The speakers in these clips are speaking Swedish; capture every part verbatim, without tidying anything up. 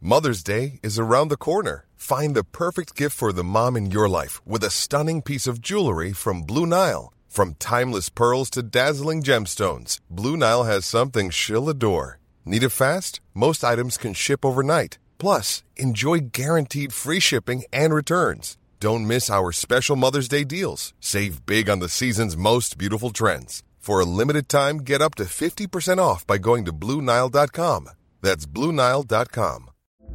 Mother's Day is around the corner. Find the perfect gift for the mom in your life with a stunning piece of jewelry from Blue Nile. From timeless pearls to dazzling gemstones, Blue Nile has something she'll adore. Need it fast? Most items can ship overnight. Plus, enjoy guaranteed free shipping and returns. Don't miss our special Mother's Day deals. Save big on the season's most beautiful trends. For a limited time, get up to fifty percent off by going to Blue Nile dot com. That's Blue Nile dot com.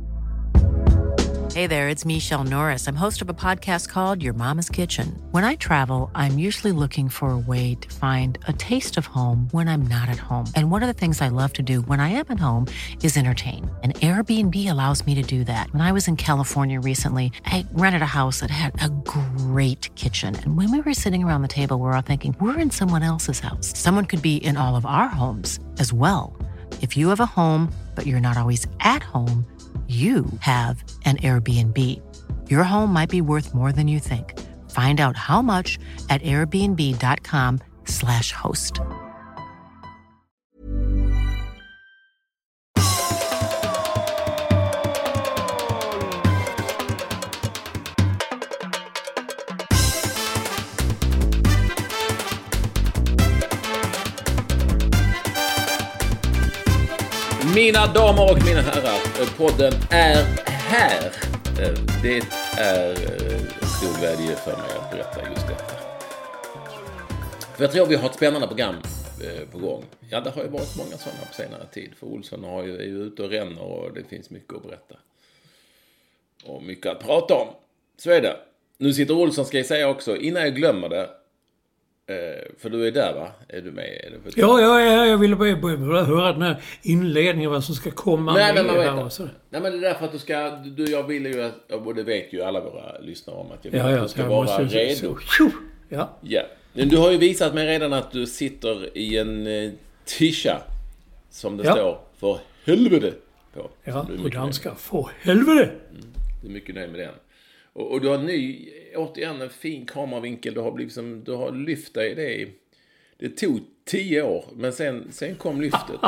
Hey there, it's Michelle Norris. I'm host of a podcast called Your Mama's Kitchen. When I travel, I'm usually looking for a way to find a taste of home when I'm not at home. And one of the things I love to do when I am at home is entertain. And Airbnb allows me to do that. When I was in California recently, I rented a house that had a great kitchen. And when we were sitting around the table, we were all thinking, we're in someone else's house. Someone could be in all of our homes as well. If you have a home, but you're not always at home, you have an Airbnb. Your home might be worth more than you think. Find out how much at airbnb.com slash host. Mina damer och mina herrar, podden är här. Det är stor glädje för mig att berätta just detta. För jag tror vi har ett spännande program på gång. Ja, det har ju varit många sådana på senare tid. För Olsson har ju, är ju ute och ränner och det finns mycket att berätta. Och mycket att prata om. Så är det. Nu sitter Olsson, ska jag säga också, innan jag glömmer det. För du är där, va? Är du med? Är du ja, ja, ja, jag ville bara, bara höra den här inledningen, vad som ska komma. Nej, men man vet det. Nej, men det är därför att du ska... Du, jag vill ju att... Och det vet ju alla våra lyssnare om att jag vill ja, ja, att du ska vara måste, redo. Så, ja. Ja. Men du har ju visat mig redan att du sitter i en eh, tisha som det ja. står för helvete på. Ja, på danska. För helvete! Mm, du är mycket nöjd med den. Och, och du har ny, återigen en fin kameravinkel. Du har, liksom, du har lyft dig det. Det tog tio år, men sen, sen kom lyftet.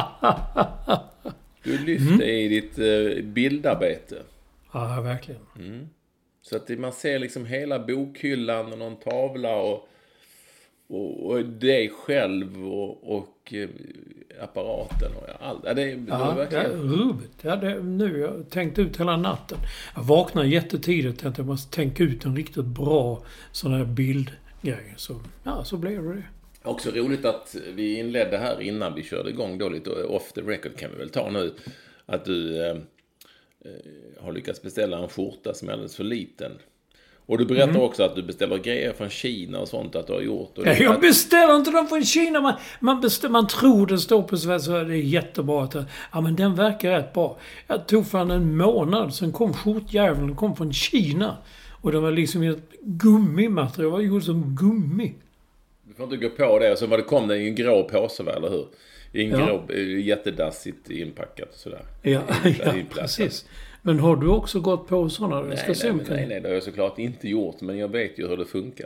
Du lyfte mm. i ditt eh, bildarbete. Ja, verkligen. Mm. Så att man ser liksom hela bokhyllan och någon tavla och, och, och dig själv och, och eh, apparaten och allt. Ja, det, det ja, verkligen... det är roligt. Ja, det, nu jag har tänkt ut hela natten. Jag vaknar jättetidigt att jag måste tänka ut en riktigt bra sån här bildgrej. Så, ja, så blev det. Också roligt att vi inledde här innan vi körde igång då lite off the record kan vi väl ta nu. Att du eh, har lyckats beställa en skjorta som är alldeles för liten. Och du berättar mm. också att du beställer grejer från Kina och sånt att du har gjort. Och ja, jag beställer inte dem från Kina. Man, man, beställer, man tror det står på Sverige så det är jättebra. Att, ja, men den verkar rätt bra. Jag tog fan en månad. Sen kom skjortjäveln. Den kom från Kina. Och det var liksom ett gummimaterial. Det var gjort som gummi. Du får inte gå på det. Och så var det kom det i en grå påse, eller hur? I en ja. grå, jättedassigt inpackat och sådär. Ja, ja precis. Men har du också gått på sådana? Nej, ska nej, se nej, nej, nej, det har jag såklart inte gjort. Men jag vet ju hur det funkar.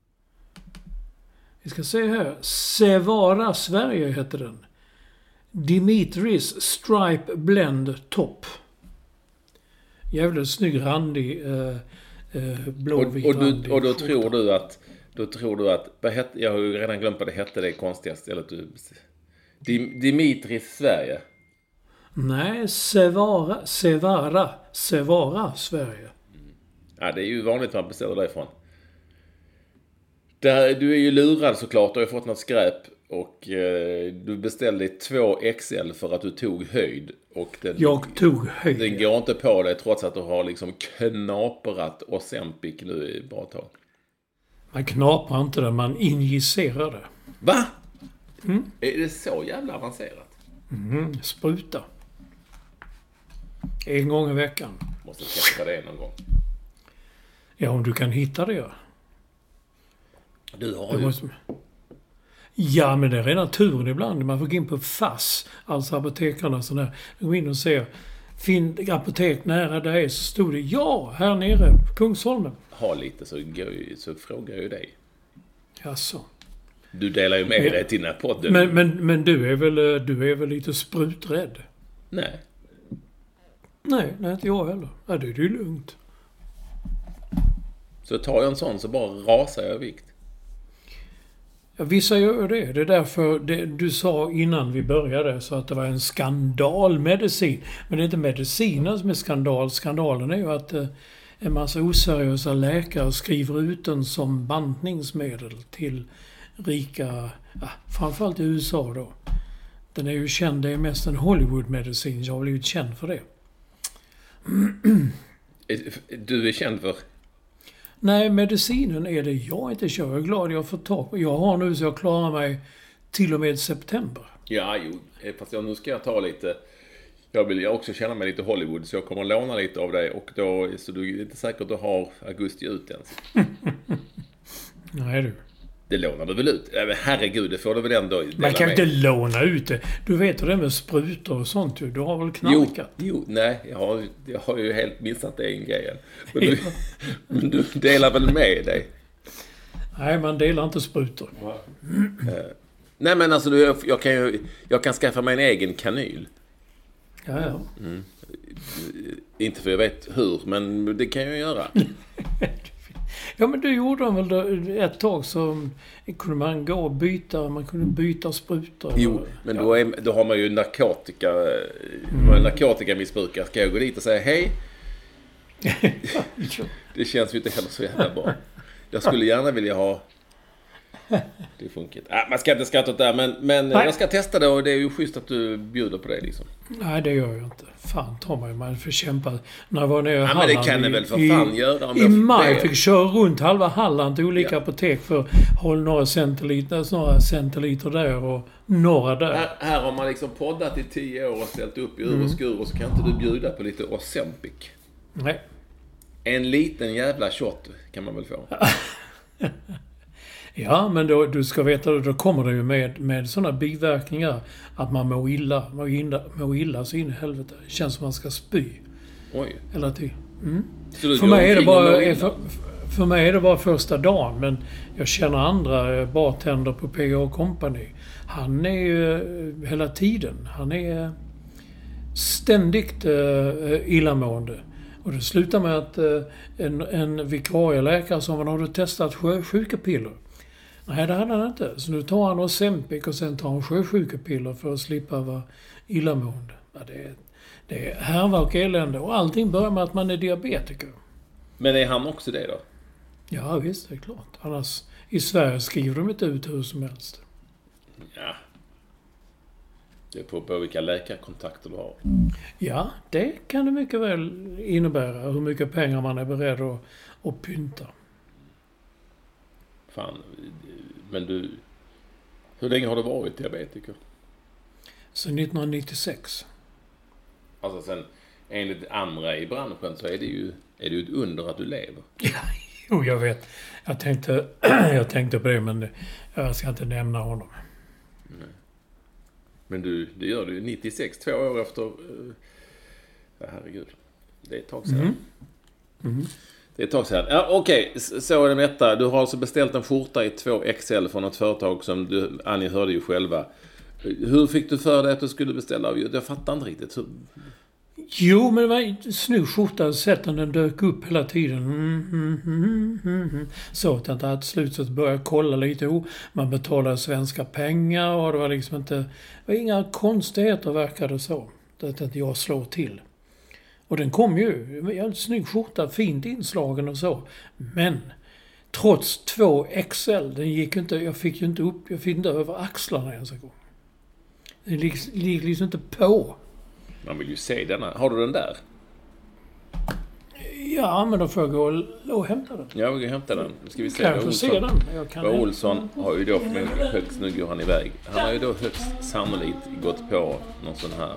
Vi ska se här. Sevara Sverige heter den. Dimitris Stripe Blend Top. Jävligt snygg, randig, eh, eh, blåvit och, och, randig. Du, och då tror du att... Då tror du att... Vad hette, jag har ju redan glömt vad det hette, det konstigaste stället du... Dimitris Sverige. Nej, Sevara, Sevara, Sevara, Sverige. Mm. Ja, det är ju vanligt att man beställer därifrån. Där, du är ju lurad såklart, du har fått något skräp och eh, du beställde två X L för att du tog höjd. Och den, Jag tog höjd. Den går inte på dig trots att du har liksom knaprat Ozempic nu i bra tag. Man knaprar inte det, man injicerar det. Va? Mm. Är det så jävla avancerat? Mm, spruta. En gång i veckan. Måste testa det någon gång. Ja, om du kan hitta det, ja. Du har du ju... Måste... Ja, men det är redan turen ibland. Man får gå in på F A S, alltså apotekarna sådär. Gå in och se. Finn apotek nära dig, så stod det ja, här nere på Kungsholmen. Ha lite så, går, så frågar jag ju dig. Jaså. Du delar ju med dig till den här podden. Men, men, men du, är väl, du är väl lite spruträdd? Nej. Nej, nej, inte jag heller. Ja, det är ju lugnt. Så tar jag en sån så bara rasar jag i vikt. Ja, vissa gör det. Det är därför det, du sa innan vi började så att det var en skandalmedicin. Men det är inte medicinen som är skandal. Skandalen är ju att eh, en massa oseriösa läkare skriver ut den som bantningsmedel till rika, ja, framförallt i U S A då. Den är ju känd, det är mest en Hollywood-medicin. Jag har blivit känd för det. Du är känd för? Nej, medicinen är det jag inte kör. Jag är glad jag får tag på. Jag har nu så jag klarar mig till och med september. Ja, jo. Fast jag, nu ska jag ta lite... Jag vill jag också känna mig lite Hollywood så jag kommer att låna lite av dig. Och då, så du är inte säkert att du har augusti ut ens. Nej du. Det lånar du väl ut? Men herregud, det får du väl ändå dela med. Man kan inte låna ut det. Du vet hur det är med sprutor och sånt. Du har väl knarkat? Jo, jo nej. Jag har, jag har ju helt missat det en grejen. Men du, men du delar väl med dig? Nej, man delar inte sprutor. Mm. Uh, nej, men alltså du, jag, kan ju, jag kan skaffa mig en egen kanyl. Ja, ja. Mm. Inte för jag vet hur, men det kan jag göra. Ja, men det gjorde de väl då, ett tag så kunde man gå och byta, man kunde byta sprutor. Jo, men ja. då, är, då har man ju narkotika, mm. narkotikamissbrukare. Ska jag gå dit och säga hej? Det känns ju inte heller så jävla bra. Jag skulle gärna vilja ha... Det funkar inte. Ah, man ska inte skratta åt det här, men, men jag ska testa det och det är ju schysst att du bjuder på det liksom. Nej, det gör jag inte. Fan, ta mig, man får kämpa. När jag var nere i ja, Halland... men det kan i, det väl för i, fan göra om I jag maj det. Fick köra runt halva Halland till olika ja. apotek för att hålla några centiliter, några centiliter där och några där. Här, här har man liksom poddat i tio år och ställt upp i ur och skur och så kan inte du bjuda på lite Ozempic. Nej. En liten jävla shot kan man väl få. Ja, men då, du ska veta, då kommer det ju med, med sådana biverkningar att man mår illa, mår illa, mår illa så in i helvete. Det känns som man ska spy. Oj. Eller till. Mm. För, mig är det bara, för, för mig är det bara första dagen, men jag känner andra bartender på P A Company. Han är ju hela tiden, han är ständigt uh, illamående. Och det slutar med att uh, en, en vikarieläkare som han hade testat sjösjukepiller. Nej, det hade han inte. Så nu tar han Ozempic och sen tar han sjösjukepiller för att slippa vara illamående. Ja, det är, det är härva och elände. Och allting börjar med att man är diabetiker. Men är han också det då? Ja, visst, det är klart. Annars, i Sverige skriver de inte ut hur som helst. Ja. Det är på, på vilka läkarkontakter du har. Ja, det kan det mycket väl innebära. Hur mycket pengar man är beredd att, att pynta. Fan, men du... Hur länge har du varit diabetiker? Sen nittonhundranittiosex. Alltså sen, enligt andra i branschen så är det ju, är det ju ett under att du lever. Ja, jo, jag vet. Jag tänkte, jag tänkte på det, men jag ska inte nämna honom. Nej. Men du, det gör du nittiosex, två år efter... Uh, herregud. Det är ett tag sedan. Mm. Mm. Det är ett tag sedan. Ja, okej, okay. Så är det med detta. Du har alltså beställt en skjorta i två X L från ett företag som du, Annie hörde ju själva. Hur fick du för dig att du skulle beställa? Jag fattar inte riktigt. Hur... Jo, men det var en snygg skjorta. Sätten den dök upp hela tiden. Mm, mm, mm, mm, mm. Så att jag inte hade slut så att började kolla lite. Oh, man betalade svenska pengar och det var liksom inte... Det var inga konstigheter verkade så. Det att jag slår till. Och den kom ju. En snygg skjorta, fint inslagen och så. Men trots två X L, den gick inte, jag fick ju inte upp, jag fick inte över axlarna ens en gång. Den gick, gick liksom inte på. Man vill ju se denna. Har du den där? Ja, men då får jag gå och, och hämta den. Ja, vi kan hämta den. Nu ska vi se. Kan jag få se den? Jag kan Olsson har ju då, men högst nu går han iväg. Han har ju då högst sannolikt gått på någon sån här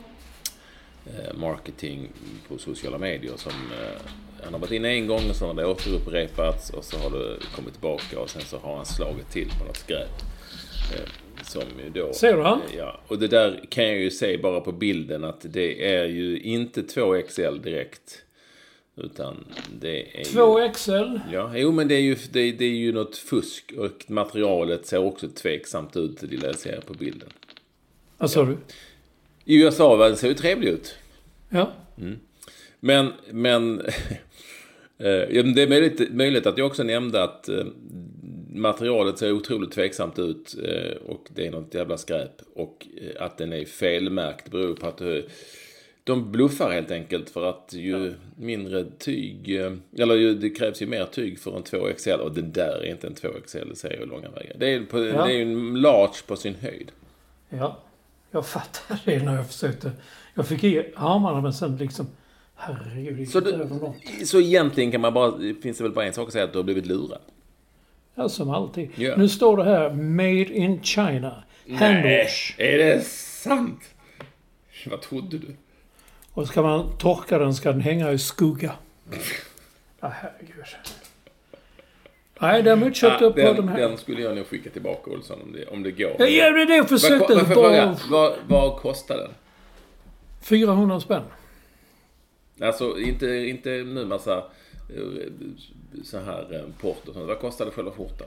marketing på sociala medier som eh, han har varit inne en gång och så har det återupprepats och så har det kommit tillbaka och sen så har han slagit till på något skräp eh, som då... Ser du han? Eh, ja, och det där kan jag ju se bara på bilden att det är ju inte två X L direkt utan det är två X L? Ju, ja, jo men det är ju det, det är ju något fusk och materialet ser också tveksamt ut det jag ser på bilden. Vad sa ja. du? I U S A ser ju trevligt ut. Ja. Mm. Men, men ja, det är möjligt, möjligt att jag också nämnde att eh, materialet ser otroligt tveksamt ut eh, och det är något jävla skräp och eh, att den är felmärkt beror på att eh, de bluffar helt enkelt för att ju ja. mindre tyg, eh, eller ju, det krävs ju mer tyg för en två X L och den där är inte en två X L, det säger jag långa vägar. Det är, på, ja. det är en large på sin höjd. Ja, jag fattar det när jag försökte. Jag fick i armarna men sen liksom herregud, så, det, så egentligen kan man bara, finns det väl bara en sak att säga att du har blivit lurad. Ja, som alltid. Yeah. Nu står det här Made in China. Handwash. Nej, är det sant? Vad trodde du? Och ska man torka den ska den hänga i skugga. Ja, herregud. Nej, däremot köpte jag ja, på de här. Den skulle jag nog skicka tillbaka, Olsson, om det, om det går. Ja, det är det jag försökte. Vad, vad, vad, vad kostar den? fyrahundra spänn. Alltså, inte, inte nu massa så här port och sånt. Vad kostade själva skjortan?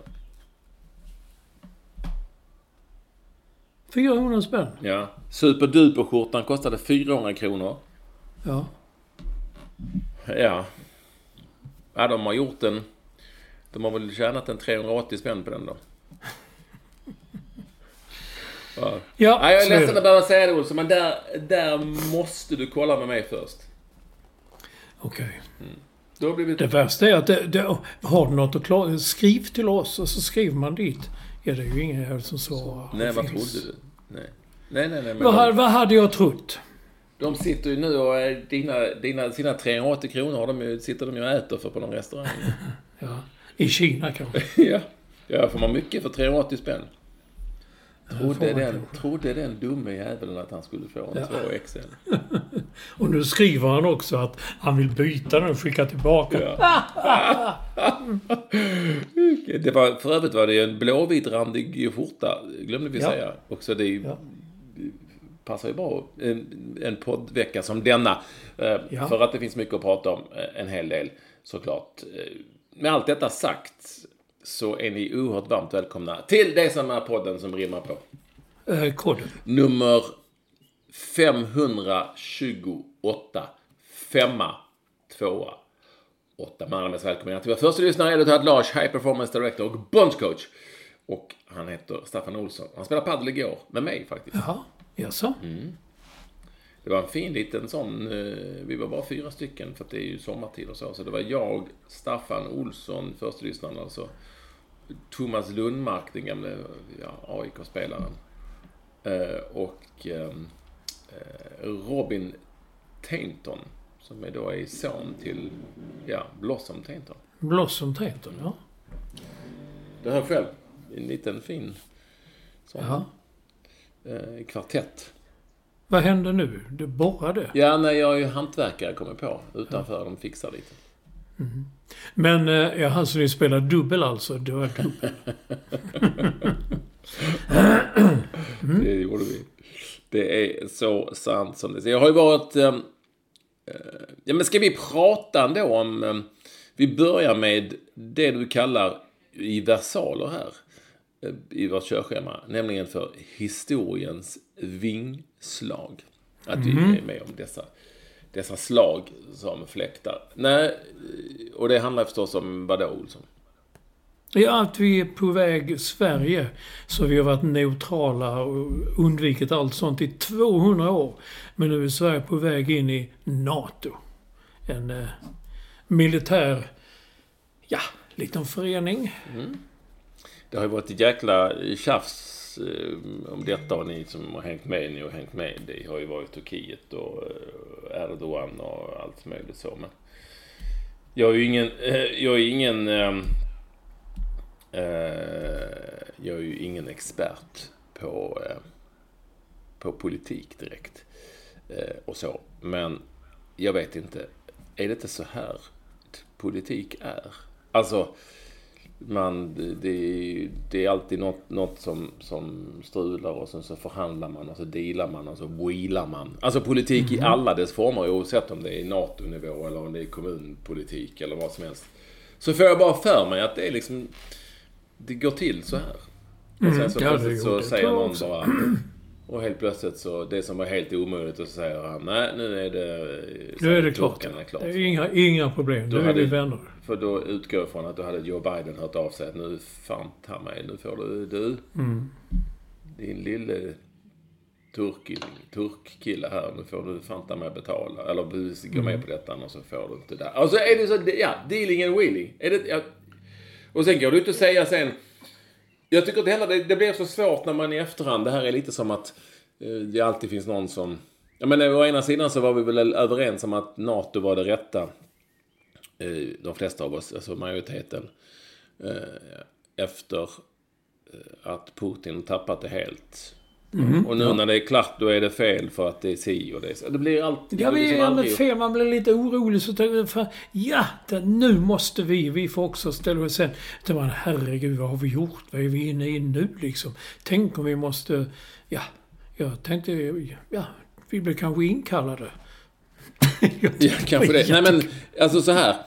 fyrahundra spänn? Ja. Superduper-skjortan kostade fyrahundra kronor. Ja. Ja. Ja, de har gjort en... De har väl tjänat en trehundraåttio spänn på den då. Ja. Ja, ja, jag är ledsen att behöva säga det, Olsson, men där, där måste du kolla med mig först. Okej. Okay. Mm. Då blir vi... Det värsta är att det, det, har du något att klara, skriv till oss och så skriver man dit. Ja, det är ju ingen här som svarar. Nej, vad trodde du? Nej, nej, nej. nej men vad, de, vad hade jag trott? De sitter ju nu och dina, dina, sina trehundraåttio kronor har de ju, sitter de ju och äter för på någon restaurang. Ja, i Kina kanske. ja, ja, får man mycket för trehundraåttio spänn. Trodde den, trodde den dumme jäveln att han skulle få en ja. två X L. Och nu skriver han också att han vill byta den och skicka tillbaka. Ja. det var, för övrigt var det en blåvitrandig skjorta, glömde vi ja. säga. Också det ja. passar ju bra en, en poddvecka som denna. Ja. För att det finns mycket att prata om, en hel del såklart. Med allt detta sagt så är ni oerhört varmt välkomna till det som är podden som rimmar på. Eh, koden. Nummer femhundratjugoåtta. Femma, tvåa, åtta. Man är mest välkomna till vår första lyssnare. Det är Lars, High Performance Director och Bunchcoach. Och han heter Staffan Olsson. Han spelade paddel igår med mig faktiskt. Jaha, jaså? Mm. Det var en fin liten sån, vi var bara fyra stycken för att det är ju sommartid och så. Så det var jag, Staffan Olsson, första lyssnaren alltså. Thomas Lundmark, den gamla ja, A I K-spelaren. Eh, och eh, Robin Tainton, som är då är son till ja, Blossom Tainton. Blossom Tainton, ja. Det här själv, en liten fin sån eh, kvartett. Vad hände nu? Du borrade? Ja, när jag är ju hantverkare kommer på. Utanför ja. de fixar lite. Mm. Men ja, han så ni spelar dubbel alltså. Det var dubbel. mm. Det gjorde vi. Det är så sant som det är. Jag har ju varit... Äh, ja, men ska vi prata ändå om... Äh, vi börjar med det du kallar i versaler här. Äh, I vårt körschema. Nämligen för historiens vingslag. Att vi mm. är med om dessa... Dessa slag som fläktar. Nej, och det handlar förstås om vad då, Olsson? Ja, att vi är på väg Sverige. Så vi har varit neutrala och undvikit allt sånt i tvåhundra år. Men nu är Sverige på väg in i NATO. En eh, militär, ja, liten förening. Mm. Det har ju varit ett jäkla tjafs om detta, och ni som har hängt med, ni har hängt med. Det har ju varit Turkiet och Erdogan och allt möjligt så. Men jag är ju ingen jag är ingen äh, jag är ju ingen expert på äh, på politik direkt äh, och så. Men jag vet inte, är det inte så här politik är? Alltså man, det, det är alltid något, något som, som strular och sen så förhandlar man och så dealar man och så wheelar man. Alltså politik mm. i alla dess former, oavsett om det är NATO-nivå eller om det är kommunpolitik eller vad som helst. Så får jag bara för mig att det är liksom, det går till så här. Och sen så, mm, plötsligt så säger någon bara, Och helt plötsligt så, det som var helt omöjligt, och så säger han, nej, nu är det... Nu är det klart. Är klart. Det är inga, inga problem. Då är vi vänner. För då utgår jag från att då hade Joe Biden hört av sig att nu fan ta mig, nu får du, du mm. din lille turk, turkkille här, nu får du fan ta mig betala. Eller du går med på detta, och så får du inte där. Alltså är det så, ja, dealing and wheeling. Är det, ja. Och sen går du inte att säga sen, jag tycker att det, det, det blir så svårt när man i efterhand, det här är lite som att eh, det alltid finns någon som, ja men å ena sidan så var vi väl överens om att NATO var det rätta, eh, de flesta av oss, alltså majoriteten, eh, efter eh, att Putin tappat det helt. Mm, och nu ja. när det är klart, då är det fel för att det är si och det är så. Det blir alltid... Ja, det liksom aldrig... fel. Man blir lite orolig. Så tänker man, ja, det, nu måste vi. Vi får också ställa oss sen. Då man, herregud, vad har vi gjort? Vad är vi inne i nu liksom? Tänk om vi måste... Ja, jag tänkte... Ja, vi blir kanske inkallade. ja, kanske det. Nej, men alltså så här.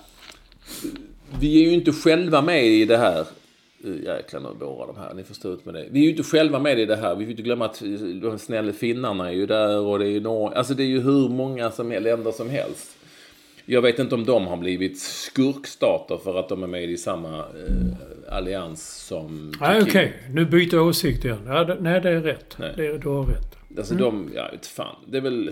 Vi är ju inte själva med i det här. Jäklar, nu borrar de här. Ni förstår ut med det. Vi är ju inte själva med i det här. Vi får inte glömma att de snälla finnarna är ju där, och det är ju Norge. Alltså det är ju hur många som är länder som helst. Jag vet inte om de har blivit skurkstater för att de är med i samma eh, allians som... Nej, okej. Okay. Nu byter jag åsikt igen. Ja, det, nej, det är rätt. Nej. Det, du har rätt. Alltså mm. de... Ja, vet fan. Det är väl...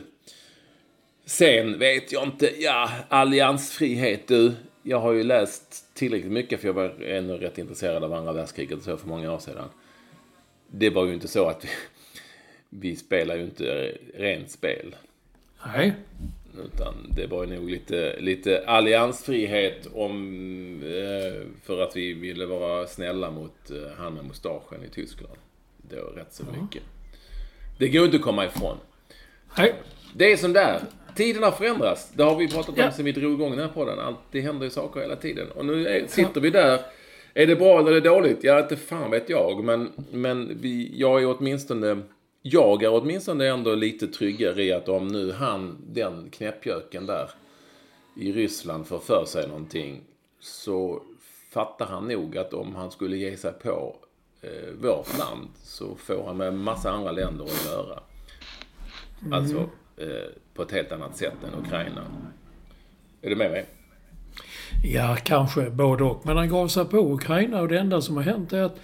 Sen vet jag inte... Ja, alliansfrihet du... Jag har ju läst tillräckligt mycket, för jag var ännu rätt intresserad av andra världskriget och så för många år sedan. Det var ju inte så att vi, vi spelar ju inte rent spel. Nej. Utan det var ju nog lite, lite alliansfrihet om, eh, för att vi ville vara snälla mot eh, han med mustaschen i Tyskland. Det var rätt så mycket. Mm. Det går inte att komma ifrån. Nej. Det är som där. Tiderna förändras. Det har vi pratat om ja. sen vi drog igång den här podden. Allt, det händer ju saker hela tiden. Och nu är, sitter vi där. Är det bra eller är det dåligt? Ja, inte fan vet jag. Men, men vi, jag är åtminstone... Jag är åtminstone ändå lite tryggare i att om nu han, den knäppjöken där i Ryssland får för sig någonting, så fattar han nog att om han skulle ge sig på eh, vårt land, så får han med en massa andra länder att göra. Mm. Alltså eh, på ett helt annat sätt än Ukraina. Är du med mig? Ja, kanske både och. Men han gav sig på Ukraina, och det enda som har hänt är att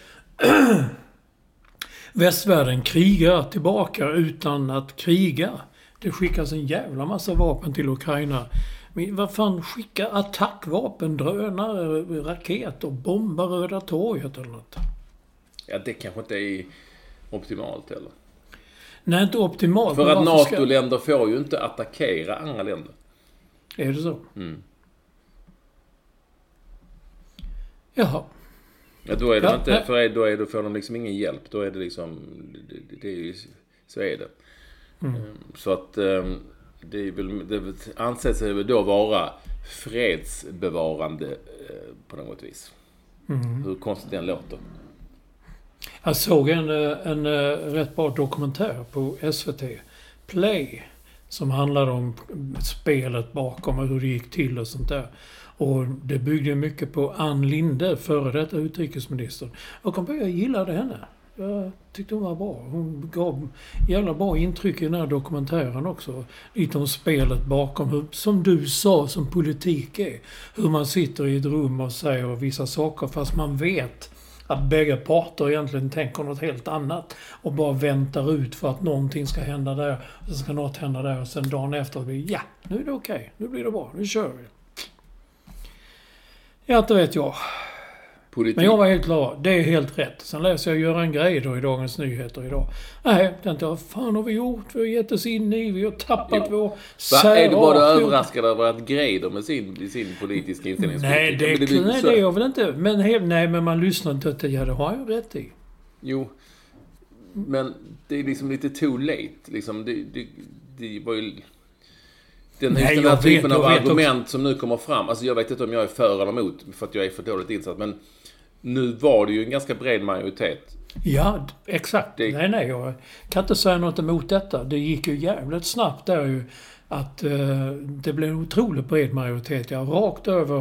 västvärlden krigar tillbaka utan att kriga. Det skickas en jävla massa vapen till Ukraina. Men vad fan, skicka attackvapen, drönare, raketer, bomba Röda torget eller något? Ja, det kanske inte är optimalt eller? Nej, inte optimalt. För att NATO-länder ska... får ju inte attackera andra länder. Är det så? Mm. Jaha. Ja, då är det ja, inte, för då är det, får de liksom ingen hjälp. Då är det liksom, det, det är ju, så är det. Mm. Så att det är väl, det anses väl då vara fredsbevarande på något vis. Mm. Hur konstigt den låter. Jag såg en, en, en rätt bra dokumentär på S V T Play som handlade om spelet bakom och hur det gick till och sånt där. Och det byggde mycket på Ann Linde, före detta utrikesministern. Och jag började gilla henne. Jag tyckte hon var bra. Hon gav jävla bra intryck i den här dokumentären också. Lite om spelet bakom. Hur, som du sa, som politik är. Hur man sitter i ett rum och säger vissa saker fast man vet att bägge parter egentligen tänker något helt annat. Och bara väntar ut för att någonting ska hända där. Och så ska något hända där. Och sen dagen efter blir ja, nu är det okej. Okay. Nu blir det bra. Nu kör vi. Ja, det vet jag. Politik. Men jag var helt klar. Det är helt rätt. Sen läser jag Göran Greider i Dagens Nyheter idag. Nej, tänkte jag, vad fan har vi gjort? Vi har gett oss in i, vi har tappat ja. vår särart. Är du bara överraskad över att Greider med sin, sin politiska inställning? Nej, det, det, det, nej, det är jag väl inte. Men, helt, nej, men man lyssnar inte till det. Ja, det har jag rätt i. Jo, men det är liksom lite too late. Liksom, det, det, det var ju... Den, Nej, den här typen vet, av argument också som nu kommer fram. Alltså jag vet inte om jag är för eller emot, för att jag är för dåligt insatt. Men nu var det ju en ganska bred majoritet. Ja, exakt. Det... Nej, nej. Jag kan inte säga något emot detta. Det gick ju jävligt snabbt där ju. Att uh, det blev en otroligt bred majoritet. Ja, rakt över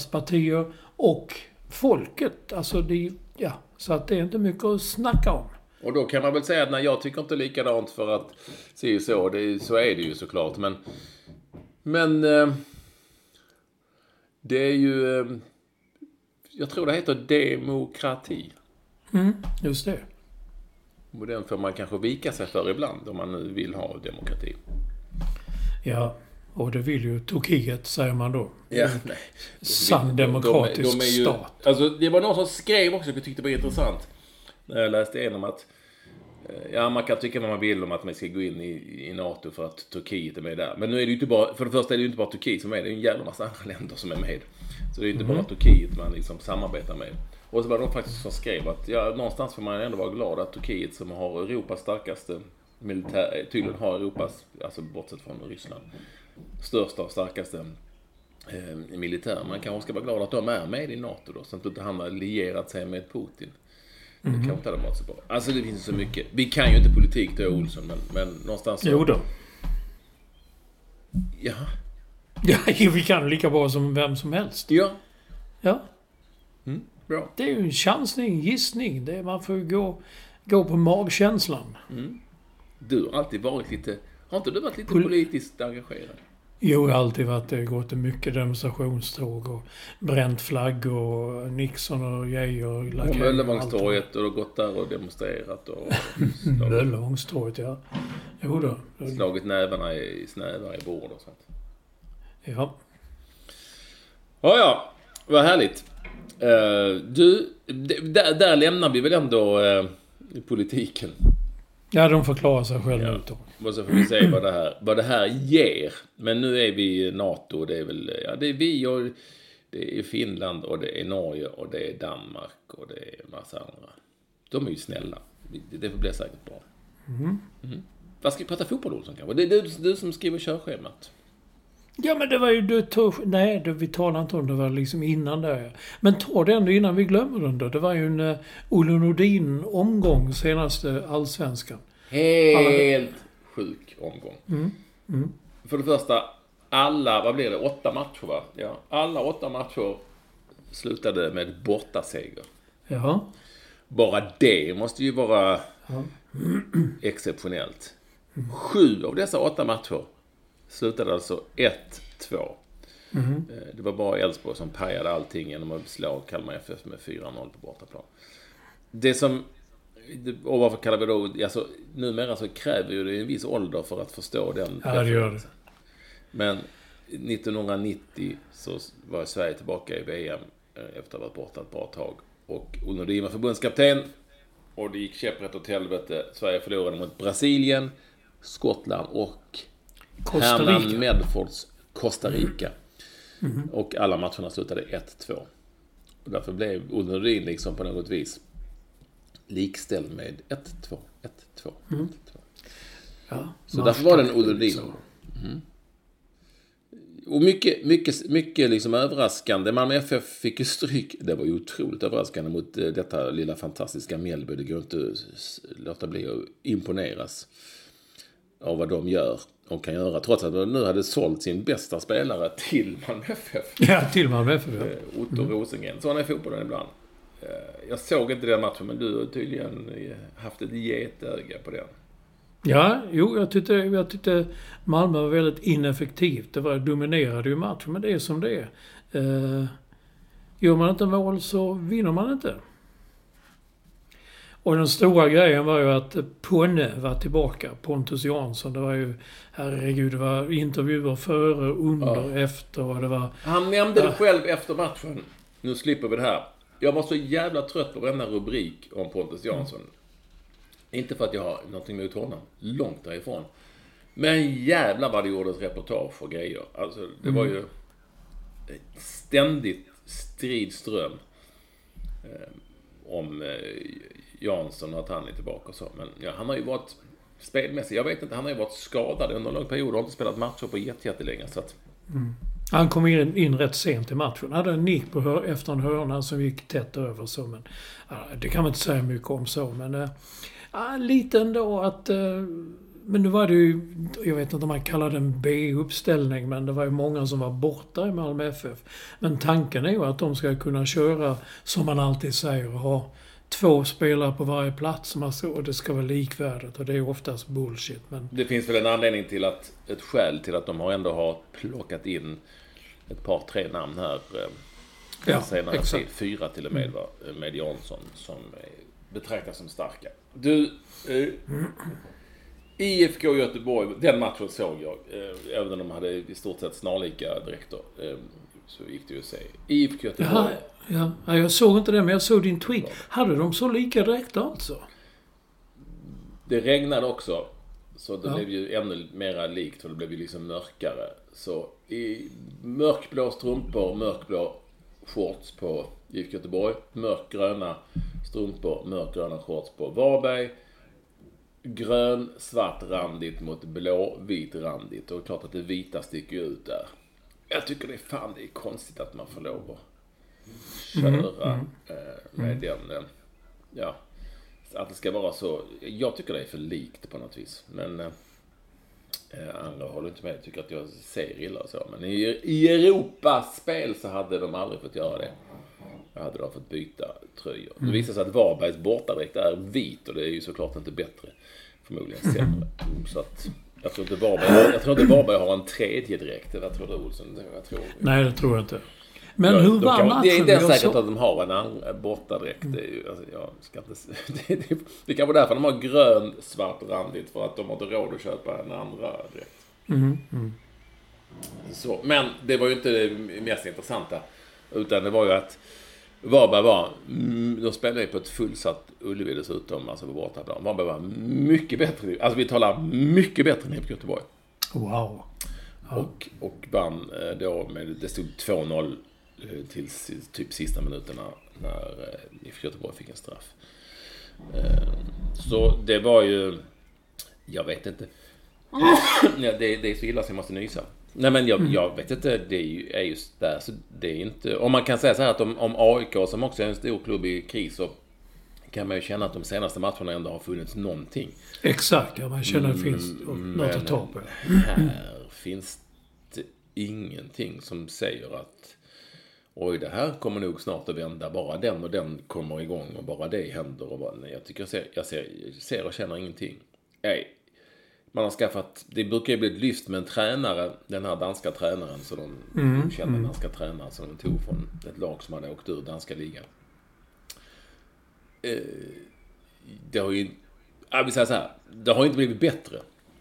riksdagspartier och folket. Alltså det, ja. Så att det är inte mycket att snacka om. Och då kan man väl säga att nej, jag tycker inte likadant för att se så, det, så är det ju såklart. Men, men eh, det är ju, eh, jag tror det heter demokrati. Mm, just det. Och den får man kanske vika sig för ibland om man nu vill ha demokrati. Ja, och det vill ju Turkiet, säger man då. Ja, nej. Sann demokratisk de, de, de är ju, stat. Alltså, det var någon som skrev också, jag tyckte det var intressant. När jag läste igenom att ja, man kan tycka vad man vill om att man ska gå in i, i NATO för att Turkiet är med där. Men nu är det ju inte bara, för det första är det ju inte bara Turkiet som är med, det är ju en jävla massa andra länder som är med. Så det är ju inte mm. bara Turkiet man liksom samarbetar med. Och så var det de faktiskt som skrev att ja, någonstans får man ändå vara glad att Turkiet som har Europas starkaste militär, tydligen har Europas, alltså bortsett från Ryssland, största och starkaste eh, militär. Man kanske ska vara glad att de är med i NATO då, så att inte han har lierat sig med Putin. Det kan inte ha varit så bra. Alltså det finns så mycket. Vi kan ju inte politik då, Olsson, men, men någonstans så... Jo då. Ja. Ja, vi kan lika bra som vem som helst. Ja. Ja. Mm, bra. Det är ju en chansning, gissning. Det är, man får ju gå, gå på magkänslan. Mm. Du har alltid varit lite... Har inte du varit lite Pol- politiskt engagerad? Jo, jag har alltid varit det. Gått mycket demonstrationståg och bränt flaggor och Nixon och Geijer och Och Möllevångstorget och gått där och demonstrerat och... Möllevångstorget, ja. Jo då. Slagit nävarna i snävar i bord och sånt. Ja. Ja, ja. Vad härligt. Uh, du, där, där lämnar vi väl ändå uh, politiken. Ja, de förklarar sig själva ja. ut då. Och så får vi se vad det här, vad det här ger. Men nu är vi i NATO, det är väl, ja, det är vi och det är Finland och det är Norge och det är Danmark och det är en massa andra. De är ju snälla. Det, det blir säkert bra. Mm. Mm. Vad ska vi prata fotboll, Olsson, kanske? Det är du, du som skriver körschemat. Ja, men det var ju... Du tog, nej, det, vi talar inte om det. var liksom innan där. Men ta det ändå innan vi glömmer den då. Det var ju en uh, Olle Nordin-omgång senaste allsvenskan. Helt sjuk omgång. Mm. Mm. För det första, alla, vad blir det? Åtta matcher, va? Ja, alla åtta matcher slutade med bortaseger. Ja. Bara det måste ju vara ja. exceptionellt. Sju av dessa åtta matcher slutade alltså ett två. Mm. Det var bara Elfsborg som pajade allting genom att slå Kalmar F F med fyra noll på bortaplan. Det som, och varför kallar vi då, alltså numera så kräver ju det en viss ålder för att förstå den. Ja, det gör det. Men nittonhundranittio så var Sverige tillbaka i V M efter att ha varit borta ett bra tag. Och Olle Nordin var förbundskapten och det gick käpprätt åt helvete. Sverige förlorade mot Brasilien, Skottland och Herman Medfords Costa Rica. Mm. Och alla matcherna slutade ett två. Och därför blev Olle Nordin liksom på något vis likställd med ett två, ett två, mm. ett två. Ja, så därför var det en Olle Nordin. Mm. Och mycket, mycket, mycket liksom överraskande. Malmö F F fick ju stryk. Det var ju otroligt överraskande mot detta lilla fantastiska Mjällby. Det går inte att låta bli att imponeras av vad de gör och kan göra. Trots att de nu hade sålt sin bästa spelare till Malmö F F. Ja, till Malmö F F. Ja. Otto mm. Rosengren. Så han är fotbollen ibland. Jag såg inte den matchen, men du har tydligen haft ett getöga på den. Ja, jo, jag tyckte, jag tyckte Malmö var väldigt ineffektivt. Det var dominerade ju matchen, men det är som det är. Eh, gör man inte mål så vinner man inte. Och den stora grejen var ju att Ponne var tillbaka, Pontus Jansson. Det var ju, herregud, det var intervjuer före, under, ja. efter. Och det var, han nämnde det själv efter matchen. Nu slipper vi det här. Jag var så jävla trött på varenda rubrik om Pontus Jansson. Mm. Inte för att jag har någonting emot honom. Långt därifrån. Men jävlar vad det gjordes reportage och grejer. Alltså det var ju ständigt stridström eh, om eh, Jansson och att han är tillbaka och så. Men ja, han har ju varit spelmässigt. Jag vet inte, han har ju varit skadad under en lång period och har inte spelat matcher på jättelänge så att... Mm. Han kom in, in rätt sent i matchen. Han hade en nick på hör, efter en hörna som gick tätt över så. Men, ja, det kan man inte säga mycket om så. Men äh, ja, lite ändå att... Äh, men nu var det ju... Jag vet inte om man kallar det en B-uppställning. Men det var ju många som var borta i Malmö F F. Men tanken är ju att de ska kunna köra, som man alltid säger, ha två spelare på varje plats och det ska vara likvärdigt och det är oftast bullshit. Men... Det finns väl en anledning till att, ett skäl till att de har ändå har plockat in ett par, tre namn här. Ja, senare exakt. Tid, fyra till och med, va? Med Jansson som betraktas som starka. Du, eh, I F K Göteborg, den matchen såg jag, eh, även om de hade i stort sett snarlika dräkter, eh, så gick det ju att se. I F K Göteborg. Ja, ja, jag såg inte det, men jag såg din tweet. Hade de så lika dräkter alltså? Det regnade också, så det ja. blev ju ännu mera likt, och det blev ju liksom mörkare. Så i mörkblå strumpor, mörkblå shorts på I F K Göteborg, mörkgröna strumpor, mörkgröna shorts på Varberg, grön, svart randigt mot blå, vit randigt, och det är klart att det vita sticker ut där. Jag tycker det är fan, det är konstigt att man får lov att köra mm, mm, eh, med mm. den, ja, att det ska vara så. Jag tycker det är för likt på något vis, men eh, andra håller inte med, tycker att jag ser illa och så, men i, i Europaspel så hade de aldrig fått göra det. Jag hade de fått byta tröjor. Mm. Det visar sig att Varbergs bortadräkt är vit, och det är ju såklart inte bättre, förmodligen sämre. Så att jag tror inte Varberg, jag tror inte Varberg har en tredje dräkt. Jag tror det, Olsson. Jag tror. Nej, det tror jag inte. Men ja, hur var kan, matchen? Det är inte säkert så... att de har en annan bortadräkt. Mm. Det är ju, alltså, jag ska inte, det, det, det kan vara därför de har grön, svart randigt, för att de har inte råd att köpa en andra dräkt. Mm. Mm. Så, men det var ju inte det mest intressanta, utan det var ju att Varberg var, de spelade på ett fullsatt Ullevi dessutom, alltså på bortaplan. Varberg var mycket bättre, alltså vi talar mycket bättre än I F K Göteborg. Wow. Ja. Och, och vann då med, det stod två noll till typ sista minuterna när I F K Göteborg fick en straff. Så det var ju, jag vet inte, ja, det, det är så illa så jag måste nysa. Nej, men jag, jag vet inte, det är ju, är just där, så det är inte, om man kan säga så här att om, om A I K, som också är en stor klubb i kris, så kan man ju känna att de senaste matcherna ändå har funnits någonting. Exakt, ja, man känner att det finns mm, något att ta på. Här finns det ingenting som säger att oj, det här kommer nog snart att vända, bara den och den kommer igång och bara det händer. Och bara, nej, jag tycker jag ser, jag ser, jag ser och känner ingenting. Nej. Man har skaffat, det brukar ju bli ett lyft med en tränare, den här danska tränaren, så de mm, kände mm. danska tränare som de tog från ett lag som hade åkt ur danska ligan. Eh, det har ju, jag vill säga så här, det har inte blivit bättre.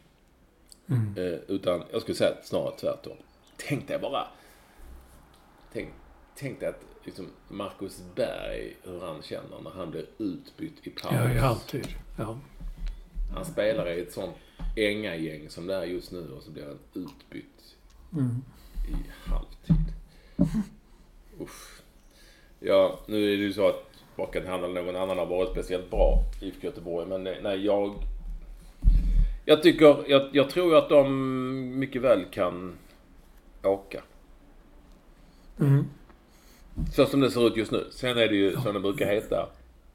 Mm. Eh, utan jag skulle säga snarare tvärtom. Tänk dig bara, tänk, tänk dig att liksom Marcus Berg, hur han känner när han blir utbytt i paus. Ja, i halvtid. Ja. Han spelar i ett sånt änga gäng som det är just nu, och så blir han utbytt mm. i halvtid. Uff. Ja, nu är det ju så att bakom handlar någon annan har varit speciellt bra i I F K Göteborg, men nej, jag jag tycker, jag, jag tror att de mycket väl kan åka. Mm. Så som det ser ut just nu. Sen är det ju som det brukar heta.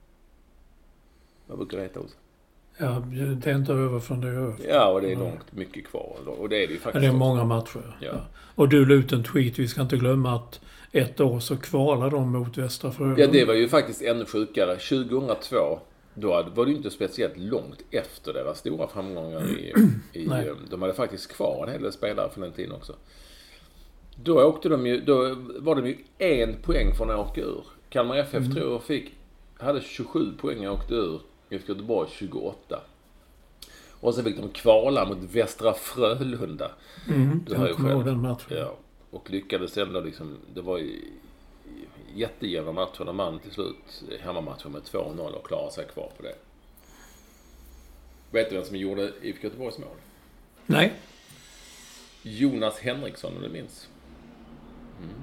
Vad brukar det heta också? Ja, det är inte över från det över. Ja, och det är långt mycket kvar. Och det är det ju faktiskt. Ja, det är många matcher. Ja. Ja. Och du la ut en tweet, vi ska inte glömma att ett år så kvalar de mot Västra Frölunda. Ja, det var ju faktiskt ännu sjukare. tjugohundratvå, då var det ju inte speciellt långt efter deras stora framgångar i, i de hade faktiskt kvar en hel del spelare från den tiden också. Då åkte de ju, då var de ju en poäng från att åka ur. Kalmar F F mm. tror jag fick, hade tjugosju poäng och åkte ur. I F K Göteborg tjugoåtta. Och så fick de kvala mot Västra Frölunda. Mm, du har ju själv den matchen. Ja, och lyckades ändå liksom, det var ju jättejävla matcher när man till slut hemmamatchen med två noll och klarade sig kvar på det. Vet du vem som gjorde I F K Göteborgs mål? Nej. Jonas Henriksson, om du minns. Mm.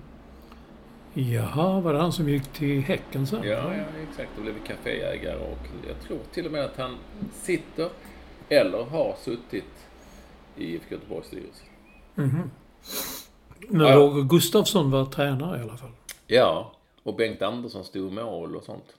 Jaha, var det han som gick till Häcken sen? Ja, ja, exakt. Då blev vi kaféägare, och jag tror till och med att han sitter eller har suttit i I F K Göteborgs styrelse. Mm-hmm. Men ja. Roger Gustafsson var tränare i alla fall. Ja, och Bengt Andersson stod mål och sånt.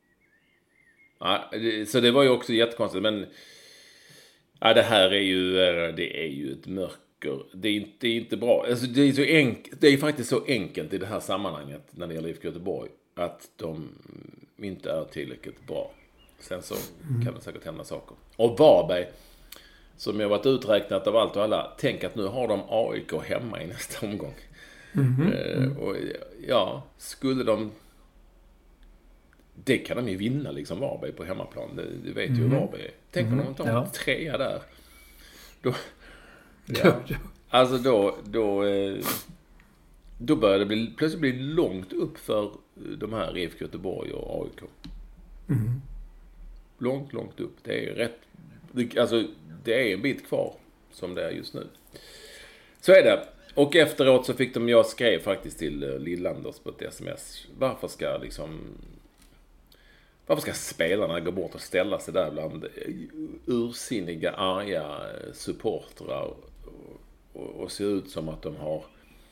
Ja, det, så det var ju också jättekonstigt, men ja, det här är ju, det är ju ett mörker. Det är inte, det är inte bra. Alltså, det, är så enk, det är faktiskt så enkelt i det här sammanhanget när det gäller I F K Göteborg att de inte är tillräckligt bra. Sen så mm. kan det säkert hända saker. Och Varberg, som jag varit uträknat av allt och alla, tänk att nu har de A I K hemma i nästa omgång. Mm. Eh, och ja, skulle de... Det kan de ju vinna liksom, Varberg på hemmaplan. Du vet ju mm. Varberg är. Tänk om mm. de tar en ja. trea där. Då, ja. Alltså då, då, då börjar det bli, plötsligt bli långt upp för de här I F K Göteborg och A I K. Mm. Långt, långt upp. Det är rätt, alltså det är en bit kvar som det är just nu. Så är det. Och efteråt så fick de, jag skrev faktiskt till Lillanders på ett sms. Varför ska liksom Varför ska spelarna gå bort och ställa sig där bland ursinniga, arga supportrar och, och, och se ut som att de har,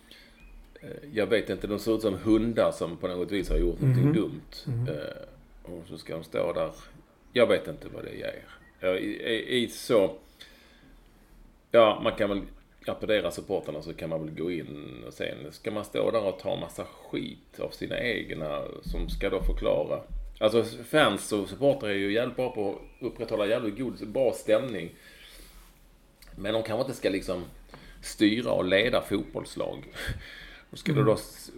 jag vet inte, de ser ut som hundar som på något vis har gjort mm-hmm. någonting dumt. Mm-hmm. Och så ska de stå där. Jag vet inte vad det ger. Jag, i, i så, ja, man kan väl applådera supporterna, så kan man väl gå in och sen ska man stå där och ta massa skit av sina egna som ska då förklara. Alltså fans och supporter är ju jävligt bra på att upprätthålla jävligt god, bra stämning. Men de kanske inte ska liksom styra och leda fotbollslag. Och ska, mm. då,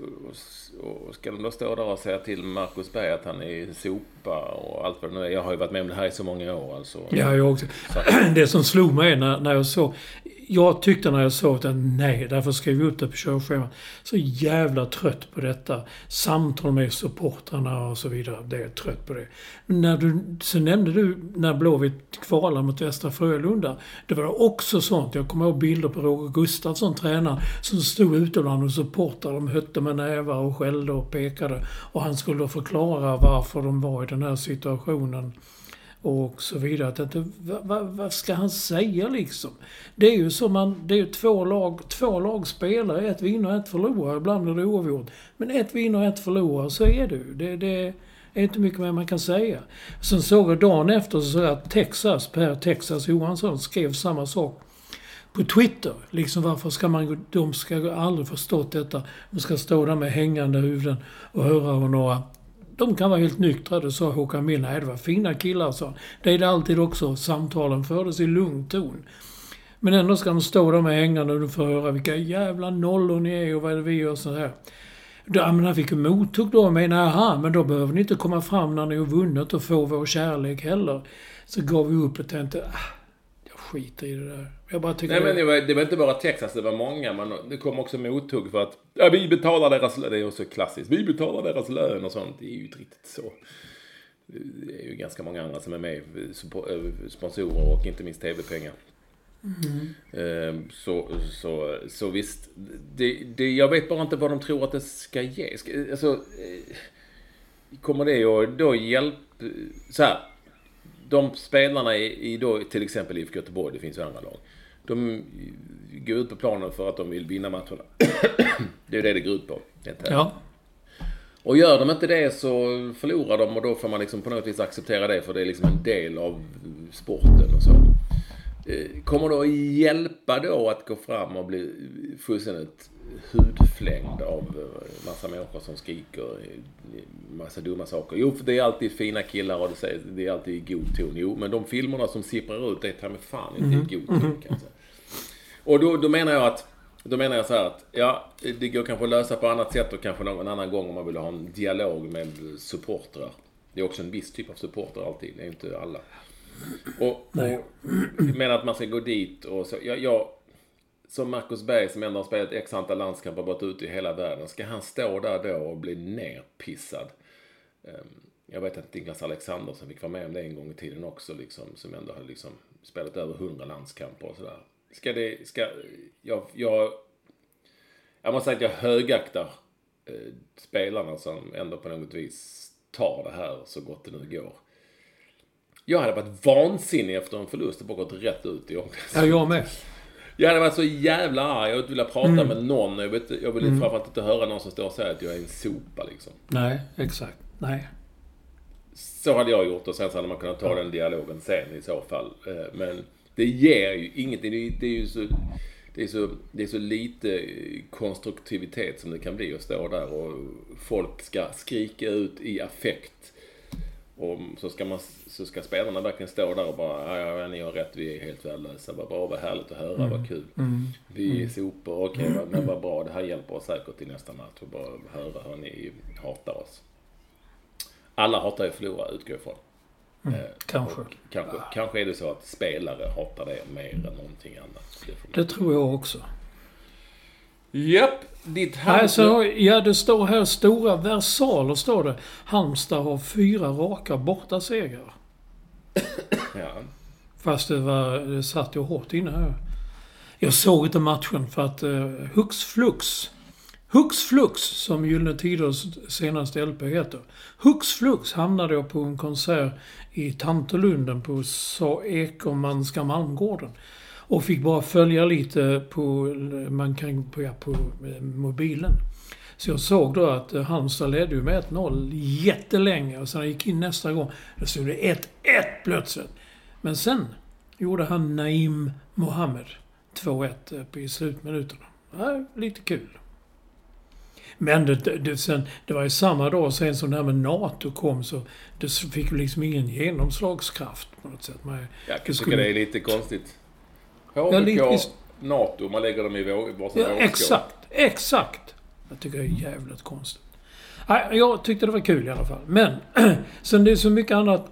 och ska de då stå där och säga till Marcus Berg att han är sopa och allt vad det nu är. Jag har ju varit med om det här i så många år. Alltså. Ja, jag också. Det som slog mig när, när jag såg... Jag tyckte när jag såg att nej, därför skrev vi ut det på körschemat. Så jävla trött på detta. Samtal med supportrarna och så vidare. Det är jag trött på det. När du, så nämnde du när Blåvitt kvalade mot Västra Frölunda. Det var också sånt. Jag kommer ihåg bilder på Roger Gustafsson, tränare, som stod ute bland och supportrade. De hötte med nävar och skällde och pekade. Och han skulle då förklara varför de var i den här situationen. Och så vidare. Att inte, vad, vad ska han säga liksom? Det är ju som man, det är ju två lag, två lag spelare, ett vinner och ett förlorar. Ibland är det oavgjort. Men ett vinner och ett förlorar, så är det ju. Det, det är inte mycket mer man kan säga. Sen såg jag dagen efter så såg jag att Texas, Per Texas Johansson skrev samma sak på Twitter. Liksom varför ska man, de ska aldrig förstått detta. De ska stå där med hängande huvuden och höra vad några... De kan vara helt nyktrade, sa Håkan Mild. Nej, det var fina killar, sa. Det är det alltid också. Samtalen fördes i lugn ton. Men ändå ska de stå där med hängande och få höra vilka jävla nollor ni är och vad är det vi gör så här. Ja, men han fick ju mottog då och menade, aha, men då behöver ni inte komma fram när ni har vunnit och få vår kärlek heller. Så gav vi upp och tänkte, ah, jag skiter i det där. Jag bara tycker Nej, men det var, det var inte bara Texas, det var många. Men det kom också mottog för att ja, vi betalar deras lön. Det är ju så klassiskt. Vi betalar deras lön och sånt. Det är ju inte riktigt så. Det är ju ganska många andra som är med. Sponsorer och inte minst tv-pengar. Mm. Så, så, så visst. Det, det, jag vet bara inte vad de tror att det ska ge. Ska, alltså, kommer det att då hjälpa... Så här. De spelarna i, i då, till exempel I F K Göteborg, det finns ju andra lag. De går ut på planen för att de vill vinna matcherna. Det är det det går ut på. Ja. Och gör de inte det så förlorar de, och då får man liksom på något vis acceptera det, för det är liksom en del av sporten och så. Kommer då hjälpa då att gå fram och bli fullständigt hudflängd av massa människor som skriker massa dumma saker? Jo, för det är alltid fina killar och det, säger, det är alltid i god ton. Jo, men de filmerna som sipprar ut, det tar med fan inte mm. i god ton, kan jag säga. Och då, då menar jag att då menar jag så här att ja, det går kanske att lösa på annat sätt, och kanske någon annan gång om man vill ha en dialog med supportrar. Det är också en viss typ av supportrar alltid, det är inte alla. Och, och menar att man ska gå dit och så. Jag, jag, som Marcus Berg som ändå har spelat x antal landskamper varit ute i hela världen, ska han stå där då och bli nerpissad? Jag vet att Niklas Alexander som fick vara med om det en gång i tiden också, liksom, som ändå har liksom spelat över hundra landskamper och sådär. Ska det, ska, jag, jag, jag måste säga att jag högaktar eh, spelarna som ändå på något vis tar det här så gott det nu går. Jag hade varit vansinnig efter en förlust och bara gått rätt ut i omklädningsrummet. Ja, jag med. Jag hade varit så jävla arg. Jag ville prata mm. med någon. Jag, vet, jag ville mm. framförallt inte höra någon som står och säger att jag är en sopa liksom. Nej, exakt. Nej. Så hade jag gjort, och sen så hade man kunnat ta ja. den dialogen sen i så fall. Men det ger ju inget. Det är, det är ju så... Det är, så, det är så lite konstruktivitet som det kan bli att stå där och folk ska skrika ut i affekt Och så ska, man, så ska spelarna verkligen stå där och bara, ja, ja ni har rätt, vi är helt värdelösa. Vad bra, vad härligt att höra, mm. vad kul. Mm. Vi är sopor, okej, okay, men vad bra, det här hjälper oss säkert i nästa match. Och bara höra hur ni hatar oss. Alla hatar ju förlora, utgår ifrån. Mm, eh, kanske. kanske. Ja. Kanske är det så att spelare hatar det mer än någonting annat. Det, det tror jag också. Japp, ditt alltså, ja, det står här stora versaler står det. Halmstad har fyra raka borta segrar. Ja. Fast det var det satt ju hårt inne här. Jag såg inte matchen för att uh, Hux Flux Hux Flux, som Gyllene Tiders senaste L P heter. Hux Flux hamnade jag på en konsert i Tantelunden på Sa Ekermanska Malmgården. Och fick bara följa lite på, man kan, på, ja, på mobilen. Så jag såg då att Halmstad ledde ju med ett noll jättelänge. Och sen jag gick in nästa gång, då stod det ett ett plötsligt. Men sen gjorde han Naim Mohammed två ett i slutminuterna. Ja, lite kul. Men det, det, sen, det var ju samma dag sen som det här med NATO kom, så det fick ju liksom ingen genomslagskraft på något sätt. Man, jag tycker skulle... det är lite konstigt. Ja, lite... NATO, man lägger dem i varsin ja, exakt, exakt. Jag tycker det är jävligt konstigt. Nej, jag tyckte det var kul i alla fall. Men sen det är så mycket annat.